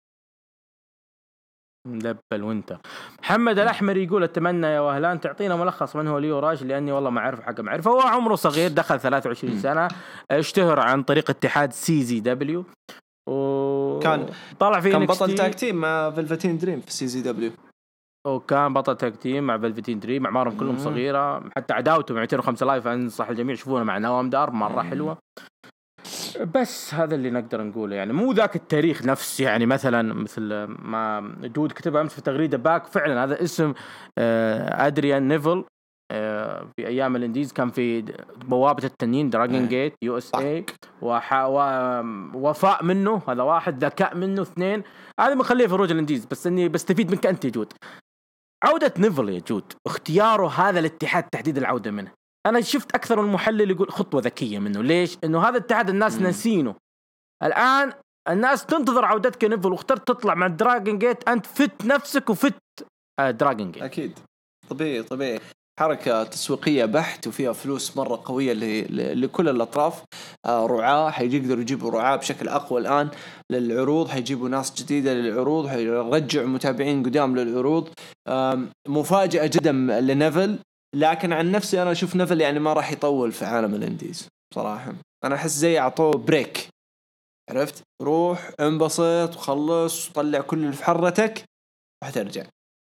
دب الوينتر. محمد الاحمر يقول اتمنى يا وهلان تعطينا ملخص من هو ليو راج لاني والله ما اعرف حق معرفه. هو عمره صغير دخل 23 سنه اشتهر عن طريق اتحاد CZW وكان طلع فيه كان بطل تاك تيم مع فيلفتين دريم في CZW وكان بطل تاك تيم مع فيلفتين دريم. اعمارهم كلهم صغيره. حتى عداوته 205 لايف انصح الجميع يشوفونه مع نوام دار مره حلوه. بس هذا اللي نقدر نقوله يعني. مو ذاك التاريخ نفس يعني مثل ما دود كتبها امس في تغريده باك. فعلا هذا اسم ادريان نيفل في ايام الانديز كان في بوابه التنين دراجون جيت USA ووفاء منه هذا واحد، ذكاء منه اثنين. هذا مخليه في روج الانديز. بس اني بستفيد منك انت يا جود. عودة نيفل يا جود اختياره هذا الاتحاد تحديد العودة منه. أنا شفت أكثر من محلل يقول خطوة ذكية منه. ليش؟ إنه هذا الاتحاد الناس ناسينه الآن. الناس تنتظر عودتك نيفل واخترت تطلع مع دراجون جيت. أنت فت نفسك وفت دراجون جيت. أكيد طبيعي حركة تسويقية بحت وفيها فلوس مرة قوية لكل الأطراف. رعاة حيقدروا يجيبوا رعاة بشكل أقوى الآن للعروض. حيجيبوا ناس جديدة للعروض. حيرجعوا متابعين قدام للعروض. مفاجأة جدا لنيفل. لكن عن نفسي أنا أشوف نيفل يعني ما راح يطول في عالم الانديز بصراحة. أنا أحس زي أعطوه بريك. عرفت؟ روح انبسط وخلص وطلع كل اللي في حرتك وحترجع.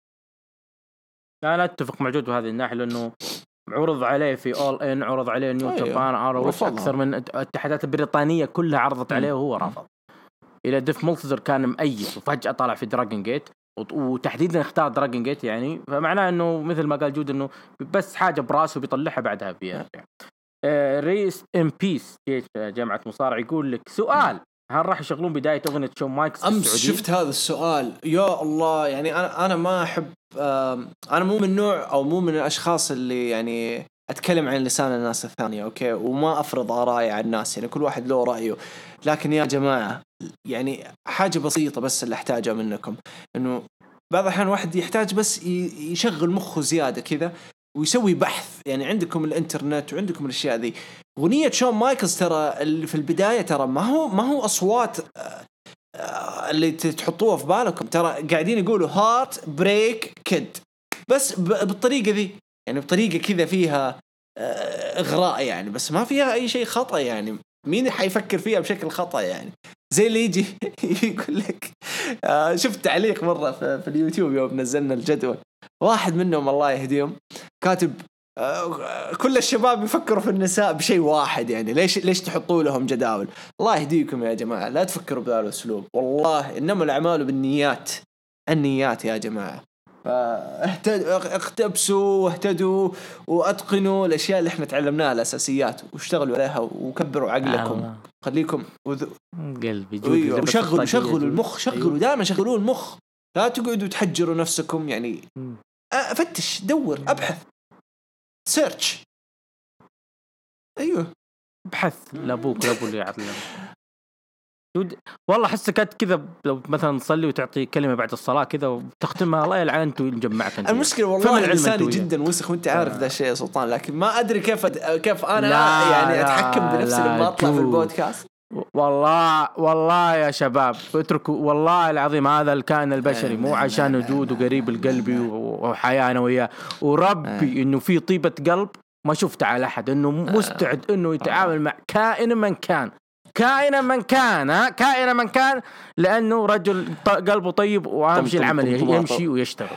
أنا أتفق مع جود بهذه الناحية لأنه عرض عليه في All In، عرض عليه نيو جابان، عرض أكثر من الاتحادات البريطانية كلها عرضت عليه وهو رفض. إلى ديف مولتزر كان مؤيس وفجأة طلع في دراجون جيت وتحديدا اختار دراجون جيت يعني. فمعناه إنه مثل ما قال جود إنه بس حاجة براسه بيطلعها بعدها بيرجع. ريس إم بيس جامعة مصارع يقول لك سؤال هل راح يشغلون بداية أغنية شون مايكلز أمس شفت هذا السؤال يا الله. يعني أنا ما أحب أنا مو من نوع أو مو من الأشخاص اللي يعني أتكلم عن لسان الناس الثانية أوكي، وما أفرض آرائي على الناس، يعني كل واحد له رأيه. لكن يا جماعة يعني حاجة بسيطة بس اللي أحتاجها منكم، إنه بعض الأحيان واحد يحتاج بس يشغل مخه زيادة كذا ويسوي بحث. يعني عندكم الانترنت وعندكم الاشياء ذي. اغنيه شون مايكلز ترى اللي في البدايه ترى ما هو اصوات اللي تحطوها في بالكم، ترى قاعدين يقولوا هارت بريك كيد بس بالطريقه ذي، يعني بطريقه كذا فيها اغراء يعني، بس ما فيها اي شيء خطا. يعني مين حيفكر فيها بشكل خطا؟ يعني زي اللي يجي يقول لك شفت تعليق مره في اليوتيوب يوم نزلنا الجدول، واحد منهم الله يهديهم كاتب كل الشباب يفكروا في النساء بشيء واحد، يعني ليش تحطوا لهم جداول؟ الله يهديكم يا جماعة، لا تفكروا بهذا الأسلوب، والله إنما الأعمال بالنيات، النيات يا جماعة. اقتبسوا واهتدوا وأتقنوا الأشياء اللي احنا تعلمناها الأساسيات واشتغلوا عليها وكبروا عقلكم. خليكم قلبي وشغلوا المخ، شغلوا دائما، شغلوا المخ، لا تقعدوا تحجروا نفسكم. يعني فتش، دور، أبحث، سيرش. ايوه ابحث لابوك لابو اللي يعلم. والله حسك كذا لو مثلا تصلي وتعطي كلمه بعد الصلاه كذا وتختمها الله يلعنك ويجمعك انت. المشكله والله لساني جدا وسخ وانت عارف ذا الشيء يا سلطان، لكن ما ادري كيف انا يعني اتحكم بنفسي لما اطلع في البودكاست. والله يا شباب اتركوا، والله العظيم هذا الكائن البشري مو عشان وجود وقريب القلبي وحياة أنا وياه وربي إنه في طيبة قلب ما شفت على أحد إنه مستعد إنه يتعامل مع كائن من كان لأنه رجل قلبه طيب وأهم شيء العمل يمشي ويشتغل.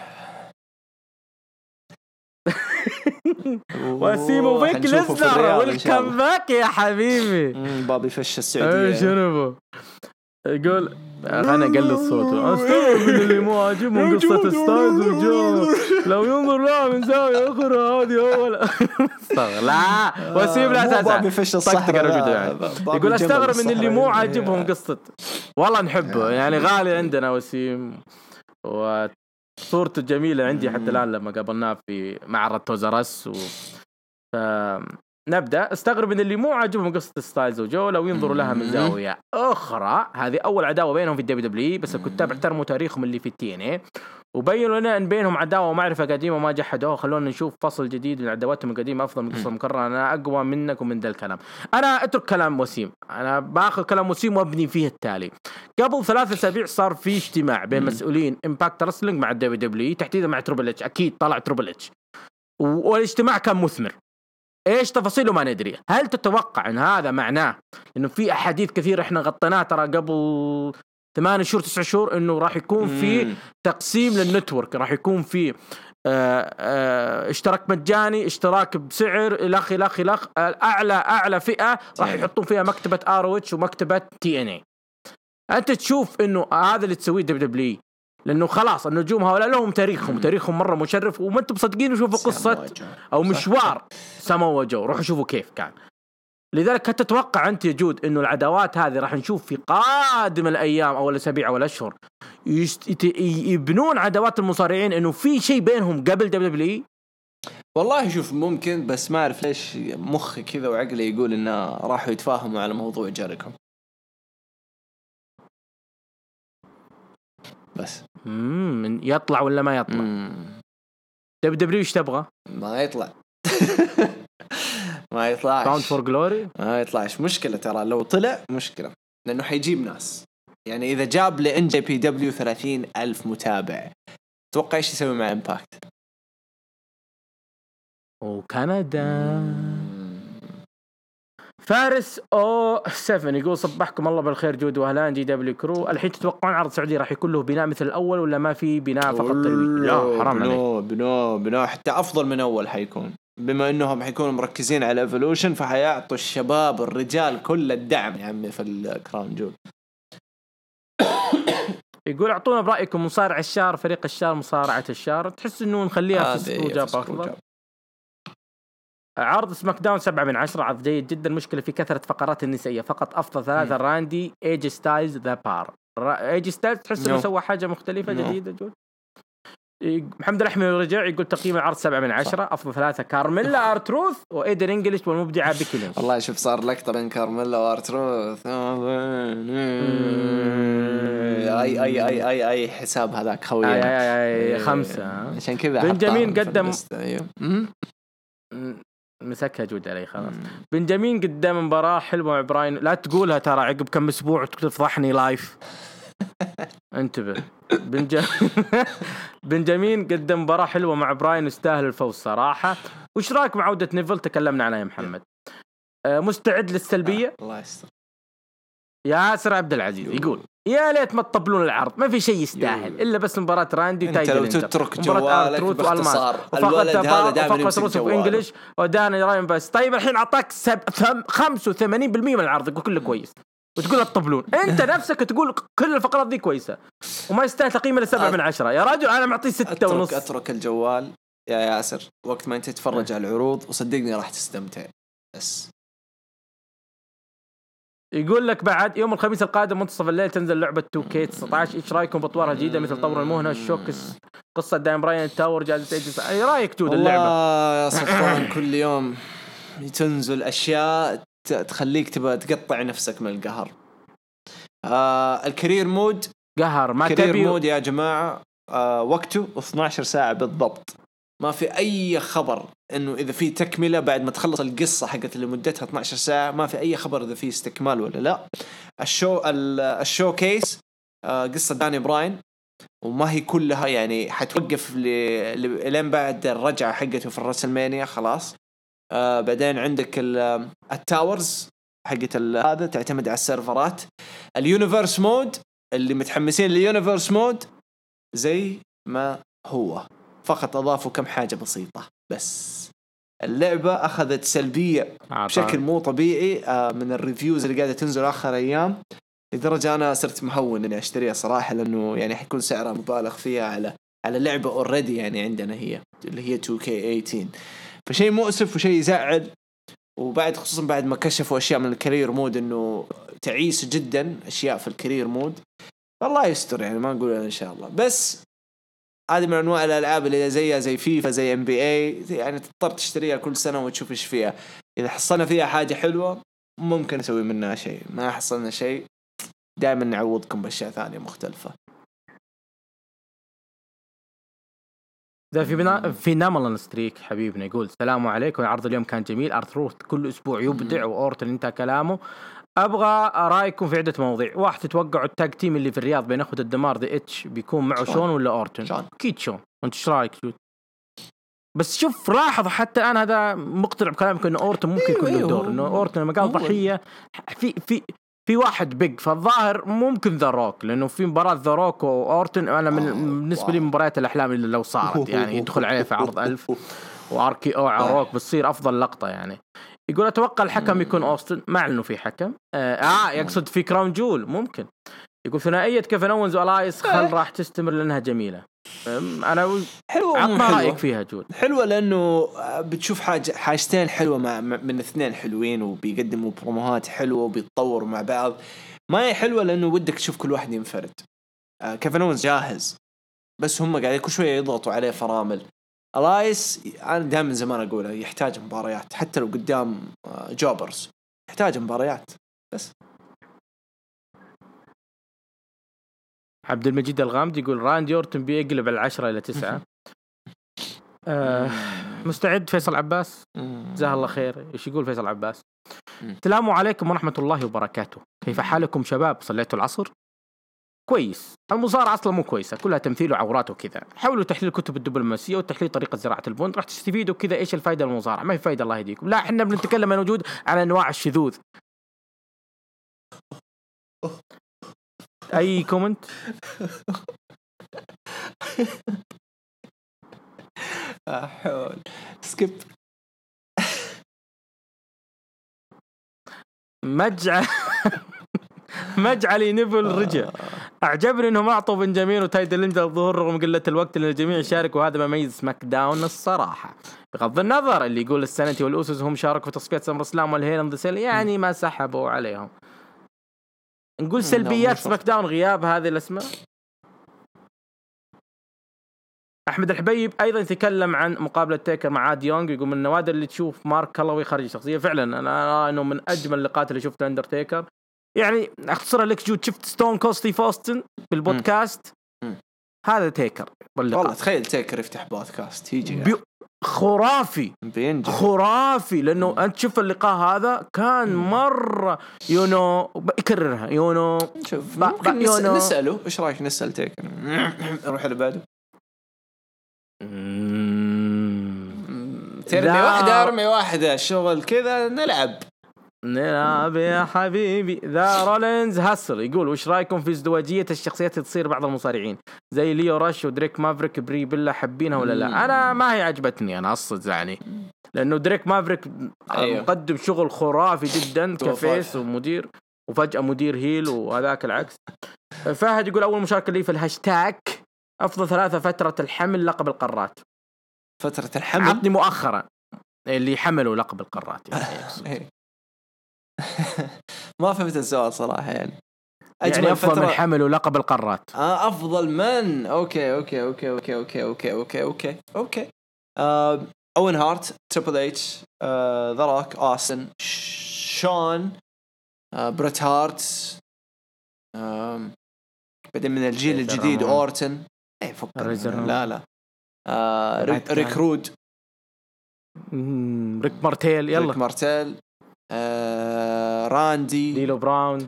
وسيمو بيك لسنر ويلكم باك يا حبيبي. بابي فش السعودية شنو يقول أنا قلت صوته أستغرب من اللي مو عاجبهم قصة ستايلز وجو لو ينظر لها من زاوية أخرى هذه أول لا وسيم لا تزعل يعني. يقول أستغرب من اللي مو عاجبهم قصة، والله نحبه يعني غالي عندنا وسيم، وصورته جميلة عندي حتى الآن لما قابلناه في معرض توزرس نبدأ. استغرب من اللي مو عاجبهم قصة ستايلز وجو لو ينظروا لها من زاوية أخرى. هذه أول عداوة بينهم في الدبليو، بس الكتاب احترموا تاريخهم اللي في التي ان وبينوا لنا أن بينهم عداوة ومعرفة قديمة وما جحدوها. خلونا نشوف فصل جديد من عداواتهم القديمة أفضل من قصة مكررة. أنا أقوى منك ومن ذا الكلام. أنا أترك كلام وسيم، أنا باخذ كلام وسيم وابني فيه التالي. قبل 3 أسابيع صار في اجتماع بين مسؤولين إمباكت رسلينج مع الدبليو تحديدا مع تريبل اتش. أكيد طلع تريبل اتش والاجتماع كان مثمر. ايش تفاصيله ما ندري. هل تتوقع ان هذا معناه انه في احاديث كثير احنا غطيناها ترى قبل 8 شهور 9 شهور انه راح يكون في تقسيم للنتورك، راح يكون في اشتراك مجاني، اشتراك بسعر الاخ اعلى فئة راح يحطون فيها مكتبة ROH ومكتبة TNA. انت تشوف انه هذا اللي تسويه دبليو لأنه خلاص النجوم هؤلاء لهم تاريخهم مرة مشرف، وما أنتم مصدقين وشوفوا قصة أو مشوار ساموا جو، روحوا شوفوا كيف كان. لذلك تتوقع أنت يا جود إنه العداوات هذه راح نشوف في قادم الأيام أو الأسابيع أو الأشهر يبنون عداوات المصارعين إنه في شيء بينهم قبل دبليو؟ والله شوف ممكن، بس ما أعرف ليش مخي كذا وعقلي يقول إنه راحوا يتفاهموا على موضوع جيريكو بس. يطلع ولا ما يطلع؟ دبليو ايش تبغى؟ ما يطلع. ما يطلعش. باوند فور جلوري ما يطلعش. مشكلة ترى لو طلع مشكلة، لأنه حيجيب ناس. يعني إذا جاب لNJPW 30,000 متابع توقع إيش يسوي مع إمباكت؟ وكندا. فارس 7 يقول صبحكم الله بالخير جود واهلان GW كرو. الحين تتوقعون عرض سعودي راح يكون له بناء مثل الاول ولا ما في بناء فقط ترويج؟ لا حرام عليك، بناء حتى افضل من اول حيكون، بما انهم حيكونوا مركزين على ايفولوشن فحيعطوا الشباب الرجال كل الدعم يا عمي في الكراون جول. يقول اعطونا برايكم مصارع الشهر فريق الشهر مصارعه الشهر، تحس انه نخليها في اسبوع افضل؟ عرض سماك داون 7/10، عرض جيد جدا. مشكلة في كثرة فقرات النسائية فقط. أفضل 3 راندي، ايجي ستايلز، ذا بار. ايجي ستايلز تحس إنه سوى حاجة مختلفة جديدة. جود محمد الأحمد رجع يقول تقييم العرض 7/10. أفضل 3 كارميلا، ارتروث، وإيدر إنجليش، والمبدعة بيكي لينش. والله شوف صار لقطة بين كارميلا وارتروث. اي حساب هذاك خوي. أي 5. عشان كذا بنجامين قدم مسكها جود علي خلاص. بنجامين قدام مباراة حلوة مع براين. لا تقولها ترى عقب كم اسبوع تفضحني لايف. انتبه. بنجامين قدم مباراة حلوة مع براين واستاهل الفوز صراحة. وش رايك مع عودة نيفل؟ تكلمنا عنها يا محمد. مستعد للسلبية؟ الله يستر. ياسر عبد العزيز يقول يا ليت ما تطبلون العرض، ما في شيء يستاهل الا بس مباراة راندي وتايجر. انت لو تترك جوالك باختصار الولد هذا دائما يمسك جواله انجلش وداني راين بس. طيب الحين اعطاك 85% من العرض يقول كله كويس وتقول الطبلون. انت نفسك تقول كل الفقرات دي كويسة وما يستاهل تقييم الا 7/10. يا رجل انا معطيه 6.5. اترك الجوال يا ياسر وقت ما انت تتفرج على العروض وصدقني راح تستمتع. بس يقول لك بعد يوم الخميس القادم منتصف الليل تنزل لعبة 2K19. ايش رايكم باطوارها الجديدة مثل طور المهنة، الشوكس، قصة دايم براين التاور، جائزة ايجز؟ اي رايك جود اللعبة؟ والله يا صفوان كل يوم تنزل اشياء تخليك تبغى تقطع نفسك من القهر. الكارير مود قهر ما كارير تبي مود يا جماعة. وقته 12 ساعة بالضبط. ما في أي خبر إنه إذا في تكملة بعد ما تخلص القصة حقت اللي مدتها 12 ساعة. ما في أي خبر إذا في استكمال ولا لا. الشو كيس قصة داني براين وما هي كلها يعني حتوقف لين بعد الرجعة حقته في الرسلمانيا خلاص. بعدين عندك التاورز حقت هذا تعتمد على السيرفرات. اليونيفرس مود اللي متحمسين لليونيفرس مود زي ما هو، فقط أضافوا كم حاجة بسيطة بس. اللعبة أخذت سلبية بشكل مو طبيعي من الريفيوز اللي قاعدة تنزل آخر أيام، لدرجة أنا صرت مهون إني أشتريها صراحة لأنه يعني حيكون سعرها مبالغ فيها على لعبة أوريدي يعني عندنا هي اللي هي 2K18. فشيء مؤسف وشيء يزعل. وبعد خصوصا بعد ما كشفوا أشياء من الكارير مود إنه تعيس جدا أشياء في الكارير مود. والله يستر يعني ما نقول إن شاء الله. بس هذه من أنواع الألعاب اللي زي فيفا زي NBA يعني تضطر تشتريها كل سنة وتشوف إيش فيها. إذا حصلنا فيها حاجة حلوة ممكن نسوي منها شيء، ما حصلنا شيء دائما نعوضكم بأشياء ثانية مختلفة. ده في ناملان ستريك حبيبنا يقول السلام عليكم، عرض اليوم كان جميل. أرثروث كل أسبوع يبدع وأورتن انتهى كلامه. أبغى رأيكم في عدة مواضيع. واحد، تتوقعوا التاج تيم اللي في الرياض بين أخوة الدمار ذا إتش بيكون معه شون ولا أورتن؟ أكيد شون. وأنت إيش رأيك جود؟ بس شوف لاحظ حتى الآن هذا مقتنع بكلامك إنه أورتن ممكن يكون له دور، إنه أورتن لما قال ضحية في واحد بيج فالظاهر ممكن ذا روك، لأنه في مباراة ذا روك وأورتن أنا بالنسبة لي مباريات الأحلام اللي لو صارت يعني يدخل عليه في عرض 1000 واركي او على روك بتصير افضل لقطه يعني. يقول اتوقع الحكم يكون اوستن، مع انه في حكم يقصد في كراون جول ممكن. يقول ثنائيه كيفن اونز والايس خل راح تستمر لانها جميله. انا حلوه. عطنا رايك فيها جود. حلوه لانه بتشوف حاجتين حلوه من اثنين حلوين وبيقدموا بروموهات حلوه وبيتطوروا مع بعض. ما هي حلوه لانه ودك تشوف كل واحد ينفرد. كيفن اونز جاهز بس هم قاعدين كل شويه يضغطوا عليه فرامل. الايس انا دائما زمان اقوله يحتاج مباريات حتى لو قدام جوبرز يحتاج مباريات بس. عبد المجيد الغامدي يقول راندي أورتن بيقلب على 10 إلى 9. مستعد فيصل عباس جزاه الله خير. ايش يقول فيصل عباس؟ السلام عليكم ورحمة الله وبركاته، كيف حالكم شباب؟ صليتوا العصر؟ كويس. المصارعة أصلا مو كويسة، كلها تمثيل وعورات وكذا. حاولوا تحليل كتب الدبلوماسية وتحليل طريقة زراعة البوند راح تستفيدوا كذا. إيش الفائدة المصارعة؟ ما في فائدة الله يهديكم. لا إحنا بنتكلم من وجود على أنواع الشذوذ. أي كومنت؟ حول سكيب. مجعل نيفل رجع. أعجبني إنهم أعطوا بنجامين وتاي ديلينجر الظهور رغم قلة الوقت اللي الجميع يشارك، وهذا ما يميز سماك داون الصراحة. بغض النظر اللي يقول السنتي والأوسوس هم شاركوا في تصفيات سمر سلام والهيلن ذا سيل يعني ما سحبوا عليهم. نقول سلبيات سماك داون غياب هذه الأسماء. أحمد الحبيب أيضا يتكلم عن مقابلة تيكر مع عاد يونغ، يقول من النوادر اللي تشوف مارك كالوي خارج الشخصية. فعلا أنا إنه من أجمل اللقاءات اللي شفتها أندرتيكر. يعني أختصرها لك جود، شفت ستون كوستي فوستن بالبودكاست هذا تيكر والله تخيل تيكر يفتح بودكاست يجي خرافي بينجح. خرافي لأنه أنت شوف اللقاء هذا كان مرة يكررها شوف ممكن نسأله إيش رأيك نسأل تيكر نروح اللي بعده. أرمي واحدة شغل كذا نلعب يا حبيبي. ذا رولينز هاسل يقول وش رايكم في ازدواجية الشخصيات اللي تصير بعض المصارعين زي ليو راش ودريك مافريك بري بيلا، حبينها ولا لا؟ انا ما هي عجبتني انا اصلا يعني، لانه دريك مافريك مقدم شغل خرافي جدا كفيس ومدير، وفجأة مدير هيل وهذاك العكس. فهد يقول اول مشاركة لي في الهاشتاج افضل 3 فترة الحمل لقب القارات. فترة الحمل عطني مؤخرا اللي حملوا لقب القارات يعني. ما فهمت السؤال صراحة يعني. أجمل يعني أفضل من حملوا لقب القارات. أفضل من أوكي أوين هارت، تريبل إتش، ذا روك، أوستن، شون، بريت هارت، بعدين من الجيل الجديد أورتن. لا ريك رود، ريك مارتيل، يلا ريك مارتيل، راندي، ديلو براون،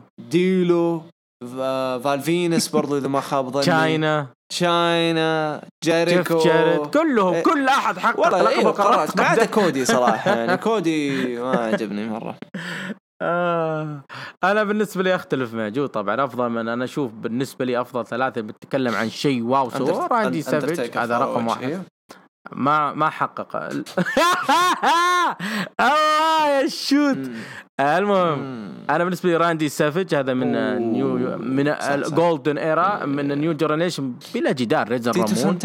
فالفينس برضو إذا ما خاب ظني، تشاينا جيريكو، كلهم كل أحد حقق لقب القارات ما عدا كودي صراحة يعني. كودي ما عجبني مرة. أنا بالنسبة لي أختلف مع جو طبعا. أفضل من أنا أشوف بالنسبة لي أفضل 3 بتتكلم عن شيء واو سوى راندي سافيج، هذا رقم 1 ما حقق. الله يا شوت. المهم انا بالنسبه لي راندي سافيج هذا من من الجولدن ايرا من النيو جنريشن بلا جدال. ريزر رامون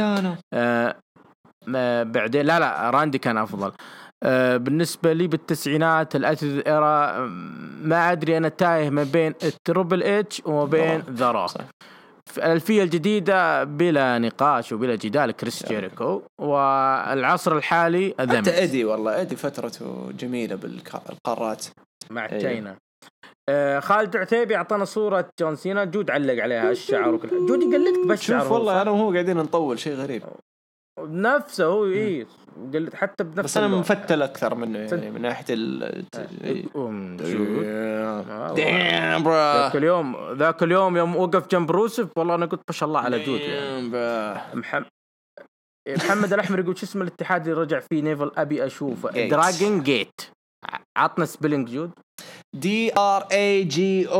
بعدين لا راندي كان افضل. بالنسبه لي بالتسعينات الاتيتود ايرا ما ادري انا تايه ما بين التربل اتش وما بين ذا روك. في الألفية الجديدة بلا نقاش وبلا جدال كريس جيريكو. والعصر الحالي حتى إيدي، والله إيدي فترته جميلة بالقارات مع تشاينا. خالد عتيبي أعطانا صورة جون سينا، جود علق عليها الشعر وكل جود يقلدك بالشعر. شوف والله أنا وهو قاعدين نطول شيء غريب نفسه هو قلت حتى بنفس. بس أنا مفتل أكثر منه يعني من ناحية ذاك اليوم يوم وقف جنب روسف والله أنا قلت ما شاء الله على جود يعني. محمد الأحمر يقول شو اسم الاتحاد اللي رجع فيه نيفل أبي أشوفه؟ دراجون جيت. عطنا سبيلينج جود. DRAGON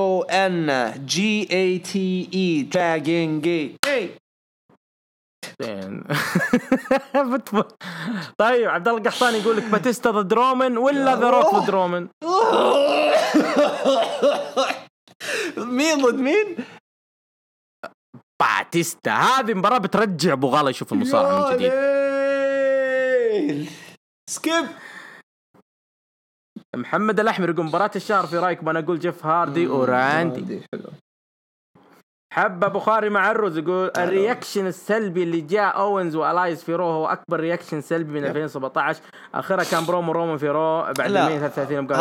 GATE دراجون جيت. طيب عبد الله القحطاني يقول لك باتيستا ضد رومان ولا ذا روك ضد رومان؟ مين ضد مين؟ باتيستا. هذه مباراة بترجع ابو غالي يشوف المصارعة من جديد. سكيب. محمد الأحمر يقول مباراة الشهر في رايك؟ ما أنا أقول جيف هاردي وراندي. حب أبو خاري مع الرز يقول الرياكشن السلبي اللي جاء أوينز وألايس في رو هو أكبر رياكشن سلبي من 2017. آخرها كان رومان في رو بعد 133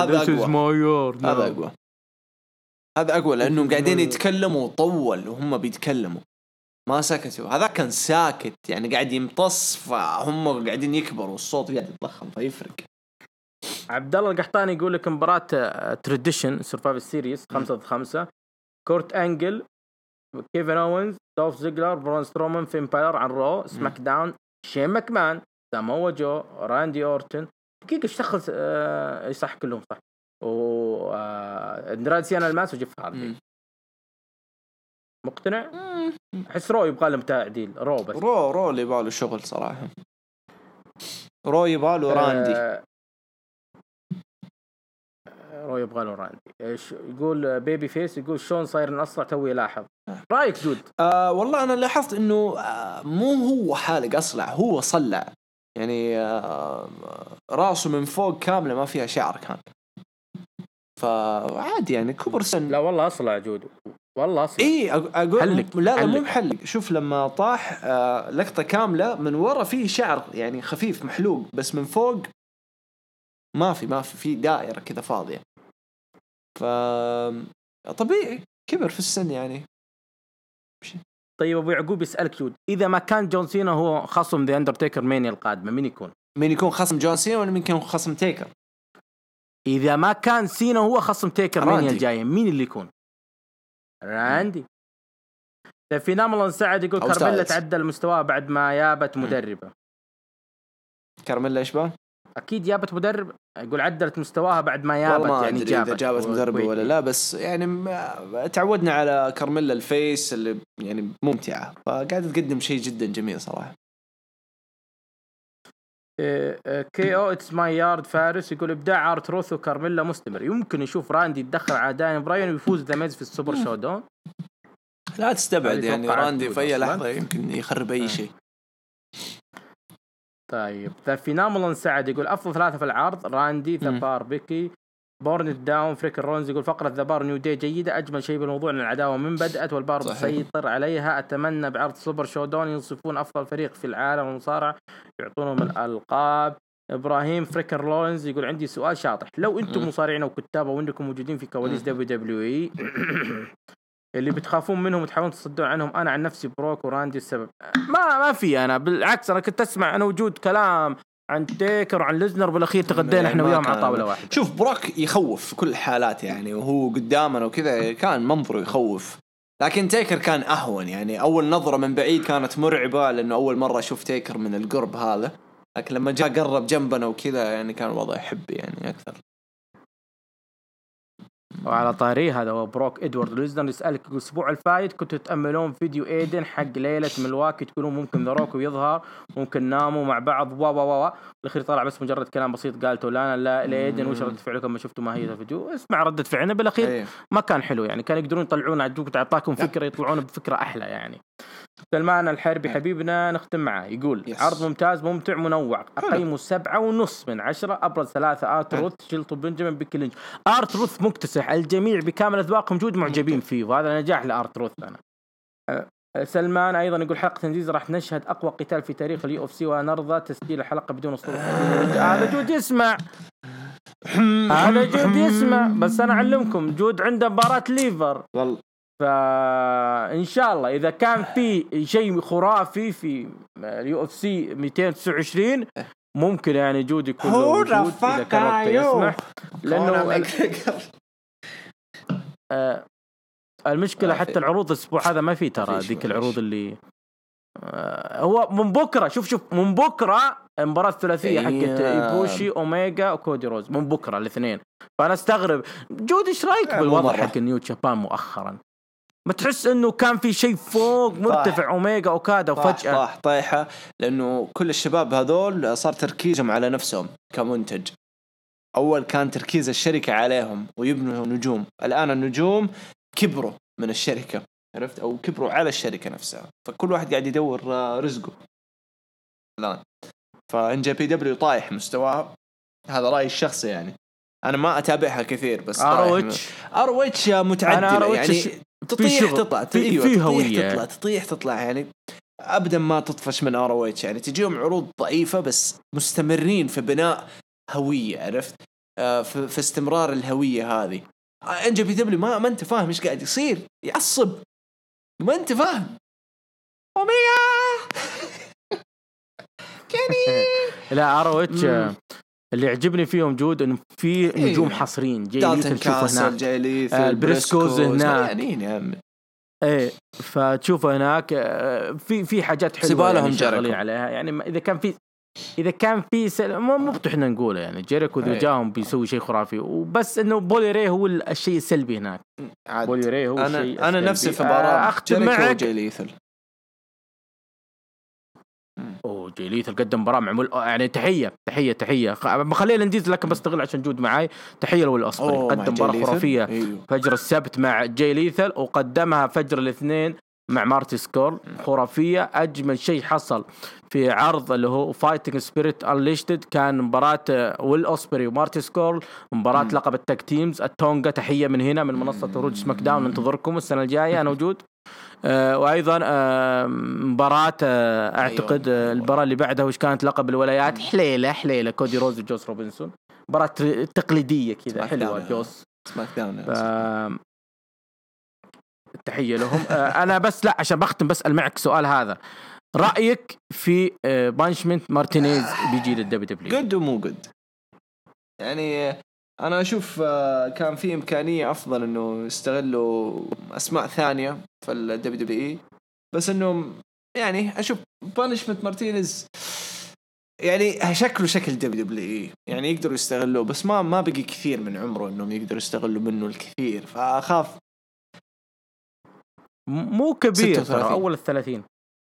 هذا أقوى لأنهم قاعدين يتكلموا طول وهم بيتكلموا ما سكتوا. هذا كان ساكت يعني قاعد يمتص فهم قاعدين يكبروا الصوت قاعد يتضخم فيفرق. عبد الله القحطاني يقول لك مباراة تراديشن سرفايفر سيريز 5-5 كورت أنجل كيفن أوينز دوف زيجلر برون سترومان فين بايلر عن رو سماك داون شين ماكمان سامو جو راندي أورتن. دقيقة اشتغل يصح كلهم صح و اندرادسيانا الماس وجيف هاردي. مقتنع؟ أحس رو يبغى لهم تعديل. رو بس رو اللي يبغى له شغل صراحة. رو يبغى له راندي. روي يبغى له راندي. ايش يقول بيبي فيس؟ يقول شلون صاير الاسرع توي لاحظ. رايك جود؟ والله انا لاحظت انه مو هو حالق اصلع، هو صلع يعني. راسه من فوق كامله ما فيها شعر كان، فعادي يعني كبر سن. لا والله اصلع جود، والله اصلع. ايه اقول حلق. لا مو محلق. شوف لما طاح لقطه كامله من ورا فيه شعر يعني خفيف محلوق، بس من فوق ما في دائره كذا فاضيه. ف طبيعي كبر في السن يعني. طيب ابو يعقوب يسالك جود، اذا ما كان جون سينا هو خصم ذا اندرتيكر مانيا القادمه، مين يكون؟ مين يكون خصم جون سينا ولا مين يكون خصم تيكر؟ اذا ما كان سينا هو خصم تيكر مانيا الجايه، مين اللي يكون؟ راندي. في ناملون سعد يقول كارميلا تعدل مستواها بعد ما يابت مدربه. كارميلا ايش بقى؟ اكيد جابت مدرب. يقول عدلت مستواها بعد ما يابت، يعني إذا جابت مدرب ولا لا، بس يعني تعودنا على كارميلا الفيس اللي يعني ممتعه، فقاعده تقدم شيء جدا جميل صراحه. كي او اتس ماي يارد فارس يقول ابداع ارت روث وكارميلا مستمر، يمكن يشوف راندي يتدخل على داين براين ويفوز ذا ميز في السوبر شو دون. لا تستبعد يعني راندي في اي لحظه يمكن يخرب اي شيء. طيب ذا فينامولون سعد يقول افضل ثلاثه في العرض راندي ذا بار بيكي بورن داون فريك الرونز. يقول فقره ذا بار نيو دي جيده، اجمل شيء بالموضوع ان العداوه من بدات والبار مسيطر عليها. اتمنى بعرض سوبر شو دون ينصفون افضل فريق في العالم المصارعه، يعطونهم الالقاب. ابراهيم فريكر لورنز يقول عندي سؤال شاطح، لو انتم مصارعين وكتاب وانكم موجودين في كواليس WWE اللي بتخافون منهم وتحاولون تصدون عنهم، انا عن نفسي بروك وراندي السبب. ما في، انا بالعكس انا كنت اسمع انا وجود كلام عن تيكر وعن ليزنر، بالاخير تغدينا احنا وياهم على طاوله واحده. شوف بروك يخوف في كل الحالات يعني، وهو قدامنا وكذا كان منظره يخوف، لكن تيكر كان اهون يعني. اول نظره من بعيد كانت مرعبه لانه اول مره اشوف تيكر من القرب هذا، لكن لما جاء قرب جنبنا وكذا يعني كان الوضع يحب يعني اكثر. وعلى طاري هذا هو بروك ادوارد ليزنر يسألك الأسبوع الفايت كنتوا تأملون فيديو ايدن حق ليلة ملواكي تقولون ممكن ذا روك يظهر، ممكن ناموا مع بعض الأخير طلع بس مجرد كلام بسيط قالته لا ايدن وش ردة فعلكم لما شفتوا ماهية الفيديو؟ اسمع ردة فعلنا بالأخير ما كان حلو يعني، كان يقدرون يطلعون عجوك تعطاكم فكرة يطلعون بفكرة أحلى يعني. سلمان الحربي حبيبنا نختم معه يقول عرض ممتاز ممتع منوع، أقيمه 7.5 من 10. أبرز 3 آرت روث شيلتون بنجامين بيكي لينش. آرت روث مكتسح، الجميع بكامل أذواقهم جود معجبين فيه، وهذا نجاح لآرت روث. أنا سلمان أيضا يقول حلقة تنزيز راح نشهد أقوى قتال في تاريخ اليو اف سي ونرضى تسجيل الحلقة بدون أسطورة. هذا جود يسمع هذا جود يسمع، بس أنا أعلمكم جود عنده مباراة ليفر والله، فإن شاء الله إذا كان في شيء خرافي في اليو اف سي 229 ممكن يعني جود يكون موجود إذا كان وقته يسمح، لأنه المشكلة حتى العروض الأسبوع هذا ما في ترى ذيك العروض اللي هو من بكرة. شوف من بكرة مباراة الثلاثية حقت إيبوشي أوميجا وكودي روز من بكرة الاثنين، فأنا استغرب جود إيش رأيك بالوضع حق نيو جابان مؤخرا؟ ما تحس إنه كان في شيء فوق مرتفع أوميجا وكادا وفجأة طايحة، لأنه كل الشباب هذول صار تركيزهم على نفسهم كمنتج. أول كان تركيز الشركة عليهم ويبنوا نجوم، الآن النجوم كبروا من الشركة، عرفت، أو كبروا على الشركة نفسها، فكل واحد قاعد يدور رزقه الآن. فإن جي بي دبليو طايح مستواه، هذا رأيي الشخصي يعني. أنا ما أتابعها كثير بس أرويتش متعدلة يعني، تطيح تطلع في هوية تطلع يعني أبدا ما تطفش من أرويتش يعني. تجيهم عروض ضعيفة بس مستمرين في بناء هوية، عرفت، في استمرار الهوية هذه. ان جي بي دبليو ما انت فاهم ايش قاعد يصير، يعصب ما انت فاهم. اوميجا كيني لا اروتش اللي يعجبني فيهم جود انه في نجوم حصريين جايين تشوفه هناك، البريسكوز هناك ايه، فتشوفه هناك في حاجات حلوه يعني شغالين عليها يعني. اذا كان في مو احنا نقوله يعني جيريكو اذا جاهم بيسوي شيء خرافي، وبس انه بوليري هو الشيء السلبي هناك. بوليري هو انا نفسي في مباراه جيريكو وجاي ليثل جاي ليثل قدم مباراة معمول يعني تحية خلينا نديز لكن بستغل عشان جود معاي. تحية لويل أوسبري قدم مباراة خرافية فجر السبت مع جاي ليثل وقدمها فجر الاثنين مع مارتي سكول خرافية. أجمل شيء حصل في عرض اللي هو فايتنج سبيريت أنليشتد كان مباراة ويل أوسبري ومارتي سكول مباراة لقب التاج تيمز التونغا. تحية من هنا من منصة روج سماك داون، ننتظركم السنة الجاية أنا موجود. وأيضا مباراة أعتقد المباراة اللي بعدها وش كانت لقب الولايات حليلة كودي روز وجوس روبنسون مباراة تقليدية كذا حلوة جوس سماك داون. تحية لهم. أنا بس لا عشان بختم بسأل معك سؤال هذا، رأيك في بانشمنت مارتينيز بيجي للدبليو؟ قد ومو قد يعني. أنا أشوف كان في إمكانية أفضل إنه يستغلوا أسماء ثانية في الدبليو، بس إنه يعني أشوف بانشمنت مارتينيز يعني شكله شكل دبليو يعني يقدروا يستغلوه، بس ما بقي كثير من عمره إنهم يقدروا يستغلوا منه الكثير، فأخاف مو كبير ترى أول 30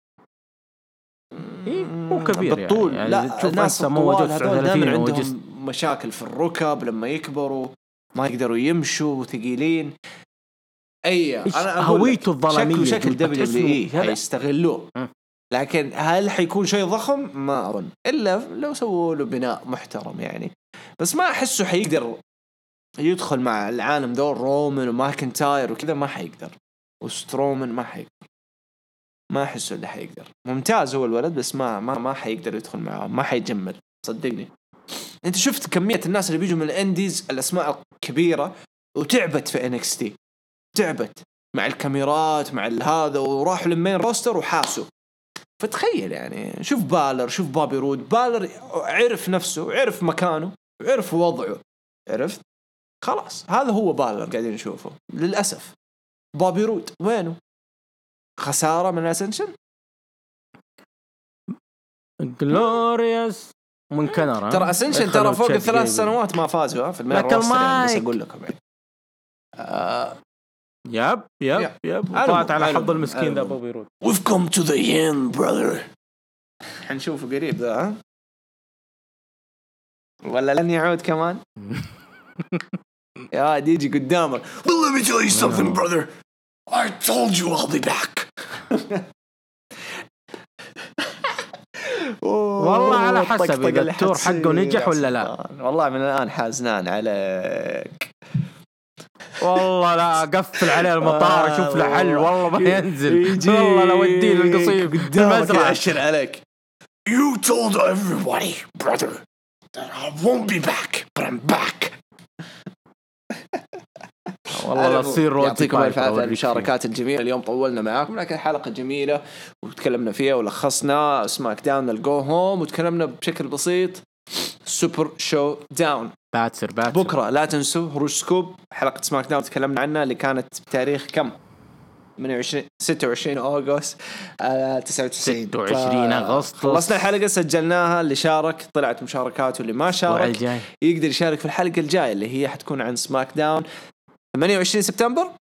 مو كبير بالطول يعني لا تشوف ناس الطوال هذول دائما عندهم مشاكل في الركب لما يكبروا ما يقدروا يمشوا وثقيلين. أنا هويته الظلامية شكل دبليو هيستغلوه، لكن هل حيكون شيء ضخم؟ ما أظن إلا لو سووا له بناء محترم يعني، بس ما أحسه حيقدر يدخل مع العالم دور رومان وماكنتاير وكذا، ما حيقدر، وسترومان ما حيقدر، ما أحسه اللي حيقدر. ممتاز هو الولد بس ما حيقدر يدخل معهم، ما حيجمل صدقني. أنت شفت كمية الناس اللي بيجوا من الأنديز الأسماء الكبيرة وتعبت في NXT، تعبت مع الكاميرات مع هذا وراحوا للمين روستر وحاسوا. فتخيل يعني شوف بالر، شوف بابي رود. بالر عرف نفسه، عرف مكانه، عرف وضعه، عرفت خلاص هذا هو بالر قاعدين نشوفه. للأسف بابي رود وينه؟ خسارة من الأسنشن. جلوريوس من كنرة ترى أسنشن ترى فوق 3 سنوات ما فازوا في المين روستر يعني، بس أقول لكم يعني يب طلعت على حظ المسكين ذا بوبي رود. We've come to the end brother. حنشوفه قريب ذا ولا لن يعود كمان. يا يجي قدامك. Well let me tell you something brother. I told you I'll be back. والله على حسب إذا التور حقه نجح ولا لا. والله من الآن حازنان عليك. والله لا قفل عليه المطار اشوف له حل والله ما ينزل. والله لو وديه للقصيم المزرعة أشر عليك. You told everybody brother that I won't be back but I'm back. والله لا تصير روتي. يعطيكم الف عافية المشاركات الجميلة. اليوم طولنا معاكم لكن حلقة جميلة وتكلمنا فيها ولخصنا سماك داون الجو هوم وتكلمنا بشكل بسيط سوبر شو داون. باتسر بكرة لا تنسوا هروج سكوب حلقة سماك داون تكلمنا عنها اللي كانت بتاريخ كم 26 أغسطس 26 أغسطس. خلصنا الحلقة سجلناها. اللي شارك طلعت مشاركات واللي ما شارك يقدر يشارك في الحلقة الجاية اللي هي حتكون عن سماك داون 28 سبتمبر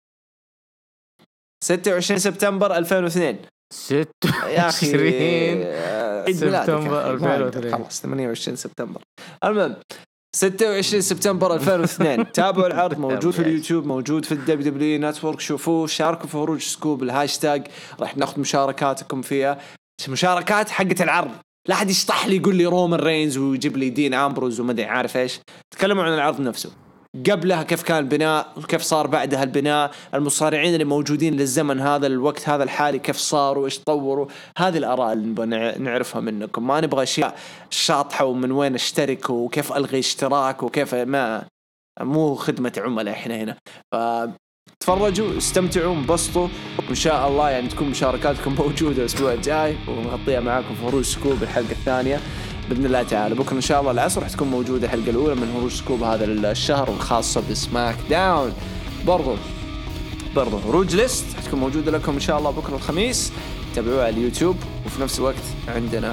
26 سبتمبر 2002 يا أخي سبتمبر 2002 خلاص 28 سبتمبر. المهم 26 سبتمبر 2002 تابعوا العرض موجود في اليوتيوب موجود في الدبليو نتورك. شوفوه شاركوا في هروج سكوب الهاشتاج راح ناخذ مشاركاتكم فيها. مشاركات حقة العرض لا أحد يشطح لي يقول لي رومان رينز ويجيب لي دين أمبروز وما أدري عارف إيش. تكلموا عن العرض نفسه قبلها كيف كان البناء وكيف صار بعدها البناء. المصارعين اللي موجودين للزمن هذا الوقت هذا الحالي كيف صاروا إيش طوروا. هذه الآراء اللي نبغى نعرفها منكم. ما نبغى أشياء شاطحة ومن وين اشترك وكيف ألغي اشتراك وكيف ما مو خدمة عملاء إحنا هنا. فتفرجوا استمتعوا انبسطوا وإن شاء الله يعني تكون مشاركاتكم موجودة الأسبوع الجاي ونغطيها معاكم في هروج سكوب الحلقة الثانية بإذن الله تعالى. بكرة إن شاء الله العصر راح تكون موجودة الحلقة الأولى من هروج سكوب هذا الشهر الخاصة بسماك داون. برضو هروج ليست حتكون موجودة لكم إن شاء الله بكرة الخميس. تابعوها على اليوتيوب وفي نفس الوقت عندنا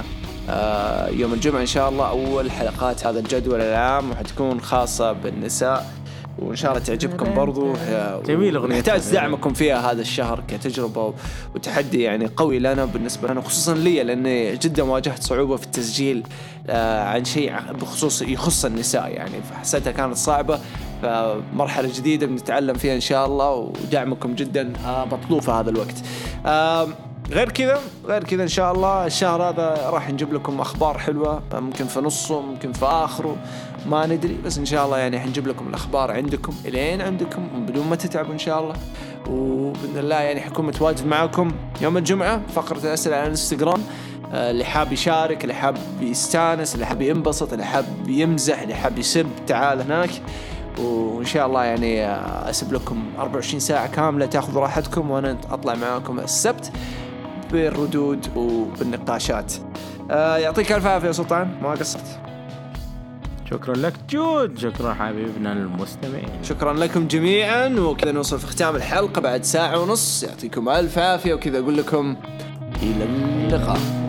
يوم الجمعة إن شاء الله أول حلقات هذا الجدول العام وحتكون خاصة بالنساء وإن شاء الله تعجبكم برضو. جميل أغنية، نحتاج دعمكم فيها هذا الشهر كتجربة وتحدي يعني قوي لنا بالنسبة لنا، خصوصا لي لأني جدا واجهت صعوبة في التسجيل عن شيء بخصوص يخص النساء يعني، فحسيتها كانت صعبة. فمرحلة جديدة بنتعلم فيها إن شاء الله، ودعمكم جدا مطلوب في هذا الوقت. غير كذا إن شاء الله الشهر هذا راح نجيب لكم أخبار حلوة، ممكن في نصه ممكن في آخره ما ندري، بس إن شاء الله يعني حنجيب لكم الأخبار عندكم إلين عندكم بدون ما تتعبوا إن شاء الله. وبإذن الله يعني حكون متواجد معكم يوم الجمعة فقرة الأسئلة على الانستغرام. اللي حاب يشارك، اللي حاب يستانس، اللي حاب ينبسط، اللي حاب يمزح، اللي حاب يسب، تعال هناك. وإن شاء الله يعني أسيب لكم 24 ساعة كاملة تأخذوا راحتكم، وأنا أطلع معكم السبت بالردود وبالنقاشات. يعطيك ألف عافية يا سلطان، ما قصرت. شكرا لك جود، شكرا حبيبنا المستمعين، شكرا لكم جميعا. وكذا نوصل في ختام الحلقة بعد ساعة ونص. يعطيكم ألف عافية، وكذا أقول لكم إلى اللقاء.